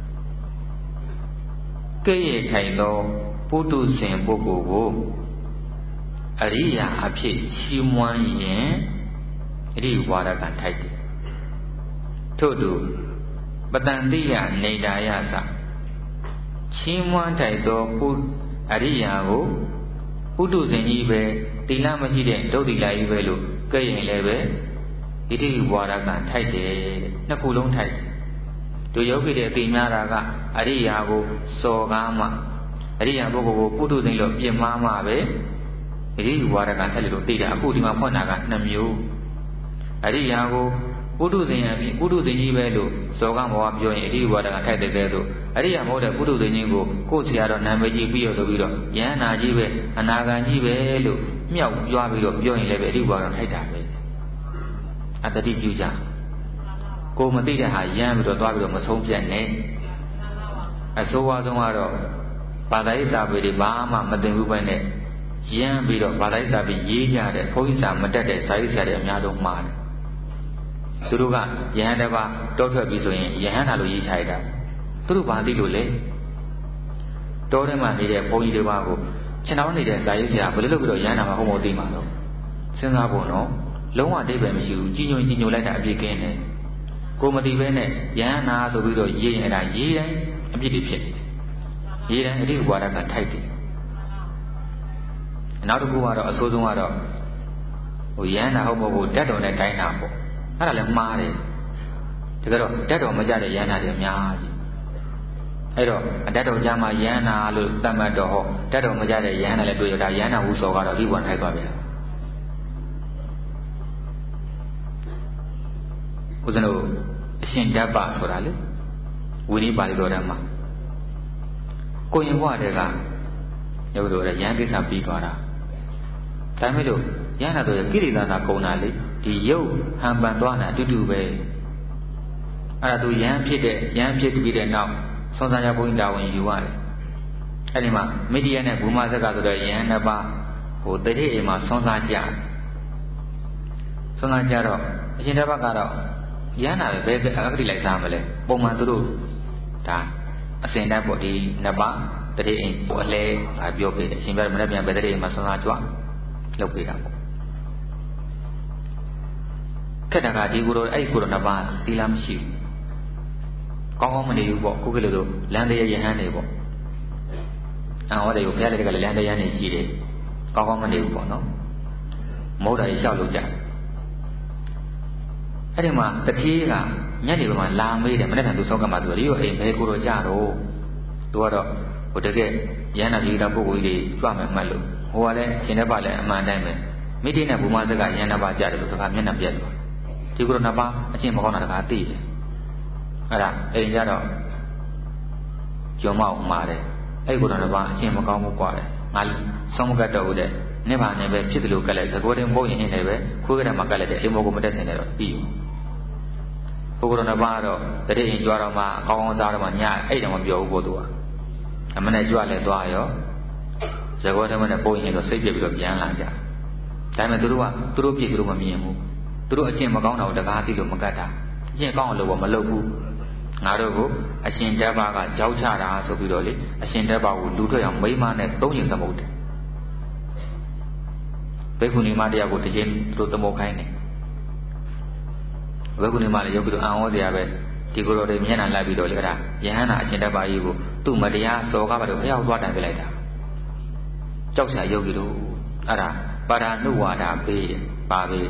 [SPEAKER 1] ကဲ့ရဲ့ထိုင်သောပုထုဇဉ်ပုဂ္ဂိုလ်ကိုအရိယာအဖြစ်ချီးမွမ်းရင်အရိဝါဒကထိုက်တယ်ထို့သူပတ္တန္တိယနေနာယသချီးမွမ်းထိုက်သောပုအရိယာကိုပုထုဇဉ်ကြီးပဲတိလမရှိတဲ့ဒုတိလကြီးပဲလို့ကဲ့ရင်လည်းပဲဣတိဝါဒကထိုက်တယ်နှစ်ခုလုံးထိုက်တယ်တို့ယောဂီတဲ့အသိများတာကအရိယာကိုစော်ကားမှအရိယာပုဂ္ဂိုလ်ကိုပုထုဇဉ်လို့ပြင်မာမှပဲဣတိဝါဒကထိုက်လို့သိတာအခုဒီမှာဖွင့်တာကနှစ်မျိုးအရိယာကိုပုထုဇဉ်အဖြစ်ပုထုဇဉ်ကြီးပဲလို့စော်ကားမောပြောရင်ဣတိဝါဒကထိုက်တဲ့ကဲသို့အရိယာမဟုတ်တဲ့ပုထုဇဉ်ကြီးကိုကိုယ်ဆရာတော်နာမည်ကြီးပြီးရဆိုပြီးတော့ယန္နာကြီးပဲအနာဂံကြီးပဲလို့မြောက်ကြွားပြီးတော့ပြောရင်လည်းပဲဣတိဝါဒထိုက်တာပဲအတ္တိပြုကြကိုမသိတဲ့ဟာရမ်းပြီးတော့သွားပြီးတော့မဆုံးဖြတ်နဲ့အဆိုးဝါးဆုံးကတော့ဘာသာရေးစာပေတွေဘာမှမသိဘူးပဲနဲ့ရမ်းပြီးတော့ဘာသာရေးစာပေရေးကြတဲ့ဘုန်းကြီးစာမတက်တဲ့စာရေးဆရာတွေအများဆုံးမှားတယ်သူတို့ကယဟန်တစ်ပါးတောထွက်ပြီးဆိုရင်ယဟန်သာလို့ရေးချလိုက်တာသူတို့ဘာသိလို့လဲတောထဲမှာနေတဲ့ဘုန်းကြီးတစ်ပါးကိုခြံတော်နေတဲ့စာရေးဆရာဘယ်လိုလုပ်ပြီးတော့ယဟန်သာမှာဟုတ်မဟုတ်သိမှာတော့စဉ်းစားဖို့နော်လုံးဝအဓိပ္ပာယ်မရှိဘူးကြီးညိုကြီးညိုလိုက်တာအပြစ်ကင်းတယ်ကိုမသိဘဲနဲ့ယဟန်သာဆိုပြီးတော့ရေးရင်အဲ့ဒါရေးတိုင်းအပြစ်တွေဖြစ်နေတယ်ရေးတိုင်းအတိအဝါဒကထိုက်တယ်နောက်တစ်ခုကတော့အဆိုးဆုံးကတော့ဟိုယဟန်သာဟုတ်မဟုတ်ဓာတ်တော်နဲ့တိုင်းတာပေါ့အဲ့ဒါလည်းမှားတယ်တကယ်တော့ဓာတ်တော်မကြတဲ့ယဟန်သာတွေအများကြီးအဲ့တော့ဓာတ်တော်ကြမှာယဟန်သာလို့သတ်မှတ်တော့ဟောဓာတ်တော်မကြတဲ့ယဟန်သာလည်းတွေ့ရတာယဟန်သာဝူစောကတော့ဒီဘဝထိုက်သွားပြန်ဦးဇင်းတို့အရှင်ဓမ္ပဆိုတာလေဝိနည်းပါဠိတော်ထဲမှာကိုရင်ဘဝတည်းကရုပ်တော်ရယဟန်ကိစ္စပြီးသွားတာဒါမဲ့လို့ယဟန်သာတို့ရဲ့ကိရိတာနာကုံတာလေဒီရုပ်ဟန်ပန်သွားတာအတူတူပဲအဲ့ဒါသူယဟန်ဖြစ်တဲ့ယဟန်ဖြစ်ပြီးတဲ့နောက်ဆွမ်းစားရဘုန်းကြီးတာဝန်ယူရတယ်အဲ့ဒီမှာမိတ္တယနဲ့ဘူမဇက်ကဆိုတော့ယဟန်နှစ်ပါးဟိုတတိအိမ်မှာဆွမ်းစားကြဆွမ်းစားကြတော့အရှင်ဓမ္မကတော့ယဟန်နာပဲဘယ်အဂတိလိုက်စားမလဲပုံမှန်သူတို့ဒါအစင်တတ်ပေါ့ဒီနှစ်ပါးတတိအိမ်ပေါ်အလဲငါပြောပေးတယ်အရှင်ပြမနေ့ပြန်ပဲတတိအိမ်မှာဆွမ်းစားကြွလုပ်ပေးတာပေါ့ခက်တာကဒီကိုယ်တော်အဲ့ဒီကိုယ်တော်နှစ်ပါးတီလာမရှိဘူးကောင်းကောင်းမနေဘူးပေါ့ခုကလေးတို့လမ်းတရားယဟန်နေပေါ့အံဟောတယ်ကိုဘုရားလည်းတကလည်းလမ်းတရားနေရှိတယ်ကောင်းကောင်းမနေဘူးပေါ့နော်မဟုတ်တာကြီးလျှောက်လို့ကြတယ်အဲ့ဒီမှာတတိကညနေပိုင်းမှာလာမေးတယ်မနေ့ကသူစောက်ကမှသူဒီရောအိမ်ဘယ်ကိုယ်တော်ကြတော့သူကတော့ဟိုတကယ်ရဟန္တာပြည်သားပုဂ္ဂိုလ်ကြီးတွေကြွမယ်မှတ်လို့ဟိုကလည်းရှင်တဲ့ပါလည်းအမှန်တိုင်းပဲမိတိနဲ့ဘူမစက်ကရဟန္တာပါကြတယ်လို့တခါမျက်နှာပြတ်သွားဒီကိုယ်တော်နှစ်ပါးအချင်းမကောင်းတာတခါသိတယ်အဲ့ဒါအိမ်ကြတော့ကျော်မောက်မှာတယ်အဲ့ကိုယ်တော်နှစ်ပါးအချင်းမကောင်းဘူးกว่าတယ်ငါဆုံးမကတ်တော့ဘူးတဲ့နိဗ္ဗာန်နဲ့ပဲဖြစ်တယ်လို့ကလည်းသဘောတင်ပုံရင်နေပဲခွေးကြတယ်မှာကလည်းအိမ်မောကိုမတက်စင်တယ်တော့ပြီးဘုရားတော်နှစ်ပါးတော့တတိယကြွားတော့မှအကောင်းကောင်းစားတော့မှညအဲ့တော့မပြောဘူးဘုသူကအမနဲ့ကြွလဲသွားရောဇဂောဓမ္မနဲ့ပုံရင်တော့စိတ်ပြည့်ပြီးတော့ပြန်လာကြဒါပေမဲ့သူတို့ကသူတို့ပြည့်သူတို့မမြင်ဘူးသူတို့အချင်းမကောင်းတာကိုတကားသိလို့မကတ်တာအချင်းကောင်းလို့မလုပ်ဘူးငါတို့ကိုအရှင်တက်ပါကကြောက်ချတာဆိုပြီးတော့လေအရှင်တက်ပါကိုလူထွက်အောင်မိမနဲ့သုံးရင်သမုတ်တယ်ဘေကုဏီမတရားကိုတစ်ချိန်သူတို့သမုတ်ခိုင်းတယ်ဘေကုဏီမလည်းရုပ်ပြီးတော့အံ့ဩစရာပဲဒီကိုယ်တော်တွေမျက်နှာလိုက်ပြီးတော့လေအဲ့ဒါယဟန္တာအရှင်တက်ပါကြီးကိုသူ့မတရားစော်ကားပါတော့ဘုရားသွားတိုင်ပြလိုက်တာကြောက်စရာယောဂီတို့အဲ့ဒါပါရဏုဝါဒပေးတယ်ပါပဲ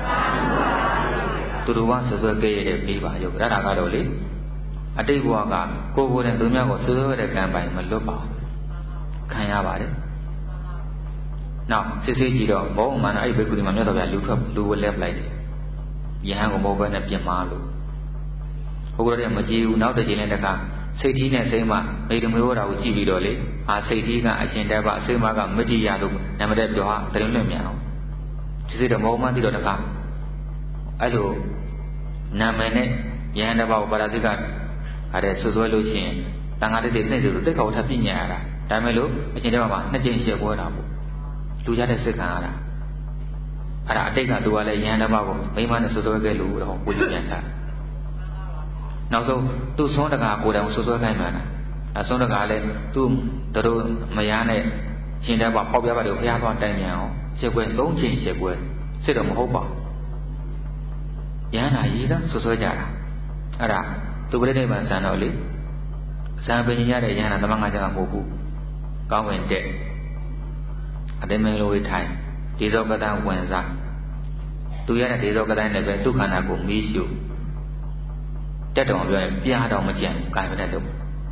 [SPEAKER 1] သူတို့ကဆွဆွဲကြရတဲ့ပေးပါယောဂီအဲ့ဒါကတော့လေအတိတ်ဘဝကကိုယ်ကိုယ်နဲ့သူများကိုဆွဆွဲတဲ့ကံပိုင်မလွတ်ပါဘူးခံရပါတယ်နောက်စစ်စစ်ကြည့်တော့ဘုံမှန်တော့အဲ့ဘေကုဏီမှာမြတ်စွာဘုရားလူထွက်လူဝလဲပလိုက်တယ်ယဟန်ကိုမဟုတ်ဘဲနဲ့ပြင်မာလို့ဘုရားတွေမကြည့်ဘူးနောက်တစ်ချိန်နဲ့တခါစိတ်ထီးနဲ့စိတ်မမိတ္တမေဝတာကိုကြည့်ပြီးတော့လေအာစိတ်ထီးကအရှင်တက်ပါစိတ်မကမတ္တိယလို့နာမတဲ့ပြောဟာတရင်လွင့်မြန်အောင်ဒီစိတ်တော့မဟုတ်မှသိတော့တခါအဲ့လိုနာမည်နဲ့ယဟန်တက်ပါကိုပါရဇိကအဲ့ဒါဆွဆွဲလို့ရှိရင်တန်ခါတိတ်တိတ်နှိမ့်ဆိုတိတ်ခေါထပ်ပြညာရတာဒါမဲ့လို့အရှင်တက်ပါမှာနှစ်ကြိမ်ရှက်ပွဲတာပေါ့လူကြတဲ့စိတ်ခံရတာအဲ့ဒါအတိတ်ကသူကလည်းယဟန်တက်ပါကိုမိမနဲ့ဆွဆွဲခဲ့လို့တော့ကိုကြီးပြန်စားနောက်ဆုံးသူ့ဆုံးတကာကိုယ်တိုင်ဆွဆွဲခိုင်းမှန်းတာအဲဆုံးတကာလည်းသူ့တို့မယားနဲ့ရှင်တဲ့ပါပေါက်ပြပါတယ်ဘုရားသွားတိုင်ပြန်အောင်ရှက်ပွဲသုံးချိန်ရှက်ပွဲစစ်တော့မဟုတ်ပါဘူးယဟန္တာရေးသားဆွဆွဲကြတာအဲ့ဒါသူပရိနိဗ္ဗာန်ဆန်တော့လေဇံပင်ရတဲ့ယဟန္တာသမငါးချက်ကမဟုတ်ဘူးကောင်းဝင်တဲ့အတိမင်းလိုဝေးထိုင်ဒေဇောကတံဝင်စားသူရတဲ့ဒေဇောကတံနဲ့ပဲဒုက္ခနာကိုမီးရှို့တက်တော်ပြောရင်ပြားတော်မကြံဘူးကာယမနဲ့တော့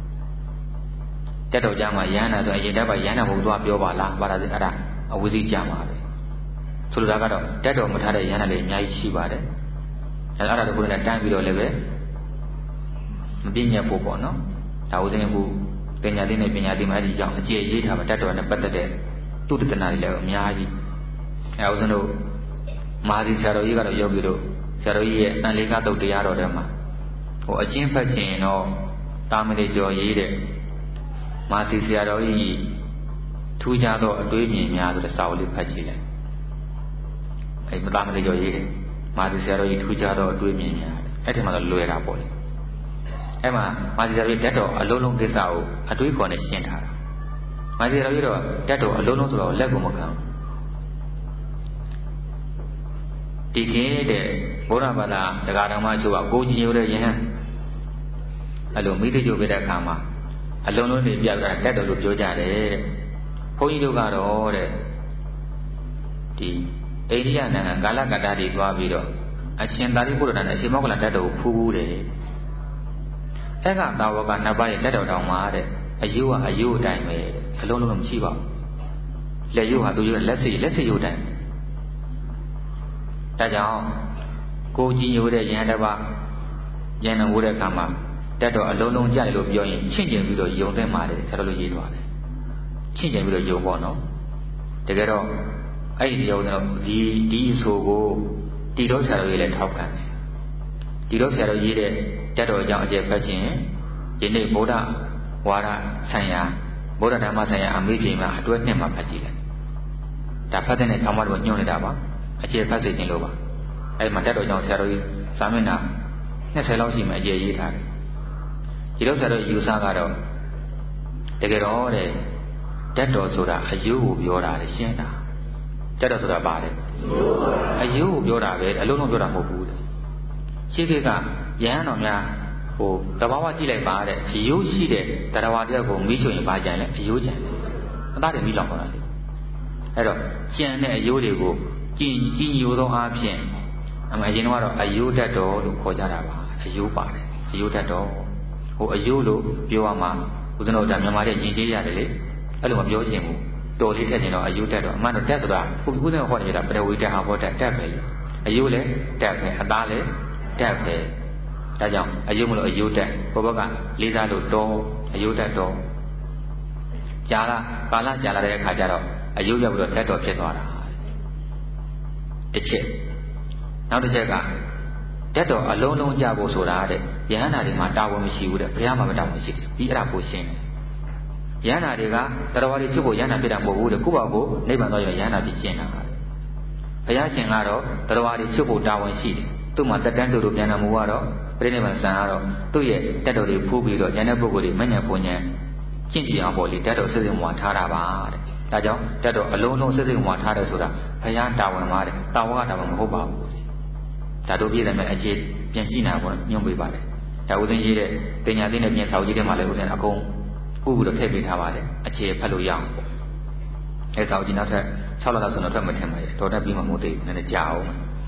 [SPEAKER 1] တက်တော်ကြမှာယဟန္တာဆိုအရင်တက်ပါယဟန္တာဘုရားပြောပါလားပါရစေအဲ့ဒါအဝိဇ္ဇိကြမှာပဲဆိုလိုတာကတော့တက်တော်မထားတဲ့ယဟန္တာလေးအများကြီးရှိပါတယ်အဲ့ဒါတခုနဲ့တန်းပြီးတော့လည်းပဲမပြည့်ညက်ဖို့ပေါ့နော်ဒါဥစဉ်ကပညာသိနဲ့ပညာသိမှအဲ့ဒီကြောင့်အကျေရေးထားမှာတက်တော်နဲ့ပတ်သက်တဲ့သူတ္တနာတွေလည်းအများကြီးအဲဥစဉ်တို့မဟာသီဆရာတော်ကြီးကတော့ယောဂီတို့ဆရာတော်ကြီးရဲ့အန်လေးကတုတ်တရားတော်ထဲမှာဟိုအချင်းဖတ်ခြင်းတော့တာမဏေကျော်ရေးတဲ့မာစီဆရာတော်ကြီးထူးခြားသောအတွေးမြင်များဆိုတဲ့စာအုပ်လေးဖတ်ကြည့်လိုက်အဲမတာမဏေကျော်ရေးတယ်မာစီဆရာတော်ကြီးထူးခြားသောအတွေးမြင်များအဲ့ဒီမှာတော့လွယ်တာပေါ့လေအဲ့မှာမာစီဆရာတော်ကြီးတက်တော်အလုံးလုံးကိစ္စကိုအတွေးခေါ်နဲ့ရှင်းထားတာမာစီဆရာတော်ကြီးတော့တက်တော်အလုံးလုံးဆိုတော့လက်ကိုမခံဘူးဒီခေတ်တဲ့ဘုရားဘာသာတရားတော်မှချို့ကကိုကြီးရိုးတဲ့ယဟန်အဲ့လိုမိသိကျုပ်ပြတဲ့အခါမှာအလုံးလုံးတွေပြပြတက်တော်လို့ပြောကြတယ်တဲ့ဘုန်းကြီးတို့ကတော့တဲ့ဒီအိန္ဒိယနိုင်ငံကာလကတ္တတွေသွားပြီးတော့အရှင်သာရိပုတ္တရာနဲ့အရှင်မောဂလတက်တော်ကိုဖူးဖူးတယ်အဲ့ကသာဝကနှစ်ပါးရဲ့တက်တော်တောင်မှာတဲ့အယုကအယုအတိုင်းပဲအလုံးလုံးမရှိပါဘူးလက်ယုဟာသူရဲ့လက်စိလက်စိယုအတိုင်းဒါကြောင့်ကိုကြီးညိုတဲ့ယဟန်တစ်ပါးဉာဏ်တော်ဝိတဲ့အခါမှာတက်တော်အလုံးလုံးကြတယ်လို့ပြောရင်ချင့်ကျင်ပြီးတော့ယုံတဲ့မှာတယ်ဆရာတော်လို့ရေးသွားတယ်ချင့်ကျင်ပြီးတော့ယုံပေါ့နော်တကယ်တော့အဲ့ဒီယုံတော့ဒီဒီအဆိုကိုတီတော်ဆရာတော်ကြီးလည်းထောက်ခံတယ်တီတော်ဆရာတော်ရေးတဲ့တက်တော်အကြောင်းအကျယ်ဖတ်ခြင်းဒီနေ့ဗုဒ္ဓဝါဒဆိုင်ရာဗုဒ္ဓဓမ္မဆိုင်ရာအမေးပြေမှာအတွဲနှစ်မှာဖတ်ကြည့်လိုက်ဒါဖတ်တဲ့ဆောင်းပါးတော့ညွှန်နေတာပါအခြေဖတ်စေခြင်းလို့ပါအဲ့မှာတက်တော်ကြောင့်ဆရာတော်ကြီးစာမျက်နှာနှစ်ဆယ်လောက်ရှိမှအကျေရေးထားတယ်ဒီလိုဆရာတော်ယူဆကတော့တကယ်တော့တဲ့တတ်တော်ဆိုတာအယုကိုပြောတာလေရှင်းတာတတ်တော်ဆိုတာပါတယ်အယုကိုပြောတာပဲအလုံးလုံးပြောတာမဟုတ်ဘူးတဲ့ရှိခေတ်ကယဟန်တော်များဟိုတဘာဝကြည့်လိုက်ပါတဲ့အယုရှိတဲ့တရားဝါတယောက်ကိုမိချွင်ရင်ပါကြရင်လေအယုကြံတယ်အသားတွေမိလောက်ခေါ်တာလေအဲ့တော့ကြံတဲ့အယုတွေကိုကြည်ကြည်ညိုသောအားဖြင့်အမှအရင်ကတော့အယုတတ်တော်လို့ခေါ်ကြတာပါအယုပါတယ်အယုတတ်တော်ဟိုအယုလို့ပြောရမှာဦးဇင်းတို့ဒါမြန်မာတဲ့ယဉ်ကျေးရတယ်လေအဲ့လိုမပြောချင်ဘူးတော်လေးထက်ချင်တော့အယုတက်တော့အမှန်တော့တက်ဆိုတာခုဦးဇင်းဟောနေတာပရဝိတက်ဟာဘောတက်တက်ပဲလေအယုလည်းတက်ပဲအသားလည်းတက်ပဲဒါကြောင့်အယုမလို့အယုတက်ဘဘကလေးစားလို့တော်အယုတက်တော်ကြာလာကာလကြာလာတဲ့အခါကျတော့အယုရောက်ပြီးတော့တက်တော်ဖြစ်သွားတာတစ်ချက်နောက်တစ်ချက်ကတက်တော်အလုံးလုံးကြဖို့ဆိုတာတဲ့ယဟန္တာတွေမှာတာဝန်မရှိဘူးတဲ့ဘုရားမှာပဲတာဝန်ရှိတယ်ပြီးအဲ့ဒါကိုရှင်းတယ်ယဟန္တာတွေကတရားဝါတွေဖြစ်ဖို့ယဟန္တာဖြစ်တာမဟုတ်ဘူးတဲ့ခုပါကိုနိဗ္ဗာန်သွားရယဟန္တာဖြစ်ရှင်းတာဘုရားရှင်ကတော့တရားဝါတွေဖြစ်ဖို့တာဝန်ရှိတယ်သူ့မှာတက်တန်းတူတူပြန်တော်မူကတော့ပြိဋိဘံဆံကတော့သူ့ရဲ့တက်တော်တွေဖူးပြီးတော့ဉာဏ်တဲ့ပုဂ္ဂိုလ်တွေမဉ္ဇဉ်ပုံဉ္ဇဉ်ကျင့်ကြံအောင်ပေါ့လေတက်တော်စစ်စစ်မွာထားတာပါတဲ့ဒါကြောင့်တက်တော်အလုံးလုံးစစ်စစ်မွာထားတယ်ဆိုတာဘုရားတာဝန်ပါတဲ့တာဝန်ကတာဝန်မဟုတ်ပါဘူးဒါတို့ပြည့်တယ်မဲ့အခြေပြန်ကြည့်နာပေါ့ညွှန်ပေးပါတယ်ဒါဥစဉ်ရေးတဲ့တင်ညာသိနဲ့ပြင်ဆောက်ကြီးတဲ့မှာလည်းဥစဉ်အကုန်ခုပြီးတော့ထည့်ပေးထားပါတယ်အခြေဖတ်လို့ရအောင်ပေါ့အဲဆောက်ကြီးနောက်ထပ်၆လလောက်ဆိုတော့ထွက်မထင်ပါရဲ့တော်တက်ပြီးမှမဟုတ်သေးဘူးနည်းနည်းကြာအောင်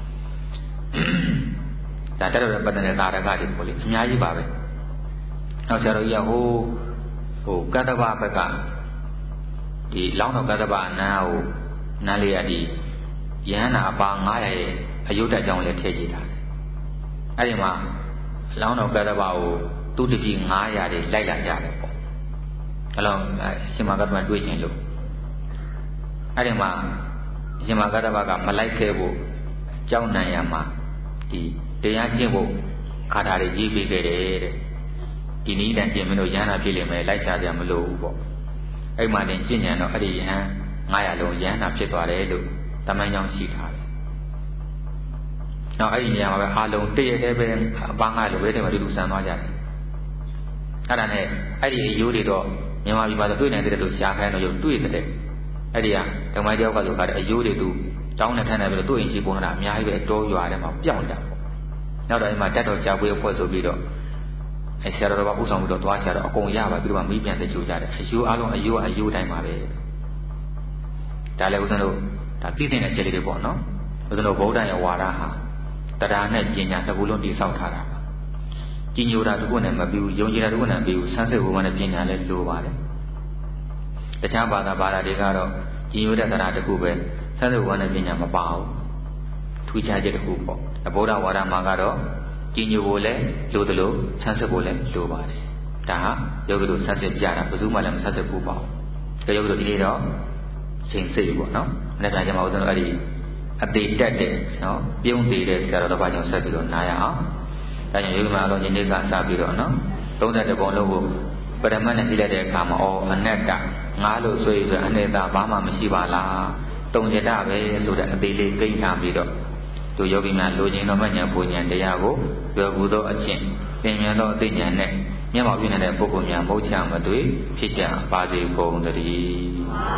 [SPEAKER 1] ဒါတက်တော့ပတ်တဲ့ကာရကတွေပေါ့လေအများကြီးပါပဲနောက်ဆရာတော်ကြီးကဟိုဟိုကတ္တဗဘက်ကဒီလောင်းတော်ကတ္တဗအနာကိုနားလေးရဒီယဟန္တာအပါငါးရာရဲ့အယုဒ္ဓကြောင့်လည်းထည့်ကြည့်ထားတယ်အဲ့ဒီမှာလောင်းတော်ကတ္တဗကိုသူတပည့်ငါးရာတွေလိုက်လာကြတယ်ပေါ့အဲ့လိုရှင်မကတ္တဗတွေ့ချင်းလို့အဲ့ဒီမှာရှင်မကတ္တဗကမလိုက်ခဲ့ဖို့ကြောက်နိုင်ရမှာဒီတရားကျင့်ဖို့ခါတာတွေကြီးပေးခဲ့တယ်တဲ့ဒီနည်းတန်ကျင့်မလို့ရဟန္တာဖြစ်လိမ့်မယ်လိုက်ရှာကြမလို့ဘူးပေါ့အဲ့မှတင်ကျင့်ကြံတော့အဲ့ဒီယဟန်ငါးရာလုံးယဟန္တာဖြစ်သွားတယ်လို့တမန်ကြောင့်ရှိထားတယ်နောက်အဲ့ဒီနေရာမှာပဲအာလုံးတည့်ရတဲ့ပဲအပန်းငါလိုပဲတဲ့မှာတူတူဆန်သွားကြတယ်အဲ့ဒါနဲ့အဲ့ဒီအယိုးတွေတော့မြန်မာပြည်မှာဆိုတွေ့နိုင်တဲ့လို့ရှားခိုင်းတော့ရုပ်တွေ့တဲ့အဲ့ဒီကဓမ္မတယောက်ကဆိုခါတဲ့အယိုးတွေတူတောင်းနဲ့ထမ်းနေပြီးတော့တွေ့ရင်ရှိပုံတာအများကြီးပဲအတော်ရွာထဲမှာပြောင်းတာပေါ့နောက်တော့အဲ့မှာတက်တော်ရှားပွေးဖွဲ့ဆိုပြီးတော့အဲ့ဆရာတော်ကဥဆောင်ပြီးတော့သွားချတော့အကုန်ရပါပြီးတော့မီးပြန်တချိုးကြတယ်အယိုးအလုံးအယိုးအယိုးတိုင်းပါပဲဒါလည်းဦးဇင်းတို့ဒါသိတဲ့အချက်လေးတွေပေါ့နော်ဦးဇင်းတို့ဗုဒ္ဓရဲ့ဝါဒဟာတရားနဲ့ပညာတစ်ခုလုံးတည်ဆောက်ထားတာပါကြီးညိုတာတစ်ခုနဲ့မပြီးဘူးယုံကြည်တာတစ်ခုနဲ့ပြီးဘူးဆန်းစစ်ဖို့မှလည်းပညာလည်းလိုပါတယ်တခြားဘာသာဘာသာတွေကတော့ကြီးညိုတဲ့တရားတစ်ခုပဲဆန်းစစ်ဖို့နဲ့ပညာမပါဘူးထူးခြားချက်တစ်ခုပေါ့ဗုဒ္ဓဝါဒမှာကတော့ကြီးညိုဖို့လည်းလိုသလိုဆန်းစစ်ဖို့လည်းလိုပါတယ်ဒါဟာယောဂီတို့ဆန်းစစ်ပြတာဘယ်သူမှလည်းမဆန်းစစ်ဘူးပေါ့ဒါယောဂီတို့ဒီနေ့တော့ချိန်စိတ်ပေါ့နော်နေ့ကကြမှာဦးဇင်းတို့အဲ့ဒီအသေးတက်တဲ့နော်ပြုံးသေးတဲ့ဆရာတော်တစ်ပါးကြောင့်ဆက်ပြီးတော့နားရအောင်ဒါကြောင့်ယောဂီမအလုံးညီနေ့ကစပြီးတော့နော်သုံးတဲ့ပုံလုံးကိုပရမတ်နဲ့ကြည့်လိုက်တဲ့အခါမှာအော်အနတ္တငါလို့ဆိုရဆိုအနေသာဘာမှမရှိပါလားတုံကြတာပဲဆိုတဲ့အသေးလေးကိန်းထားပြီးတော့သူယောဂီများလိုချင်တော်မှဉာဏ်ပူဉာဏ်တရားကိုပြောကူသောအချင်းသင်မြန်သောအသိဉာဏ်နဲ့မျက်မှောက်ပြုနေတဲ့ပုဂ္ဂိုလ်များမဟုတ်ချမသွေဖြစ်ကြပါစေကုန်သတည်း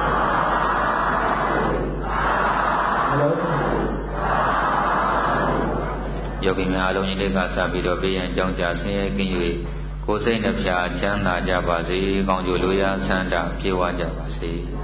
[SPEAKER 1] ယောဂီများအလုံးကြီးလေးကစပြီးတော့ဘေးရန်ကြောင်းကြဆင်းရဲကင်း၍ကိုယ်စိတ်နှဖျားချမ်းသာကြပါစေကောင်းကျိုးလိုရာဆန္ဒပြေဝကြပါစေ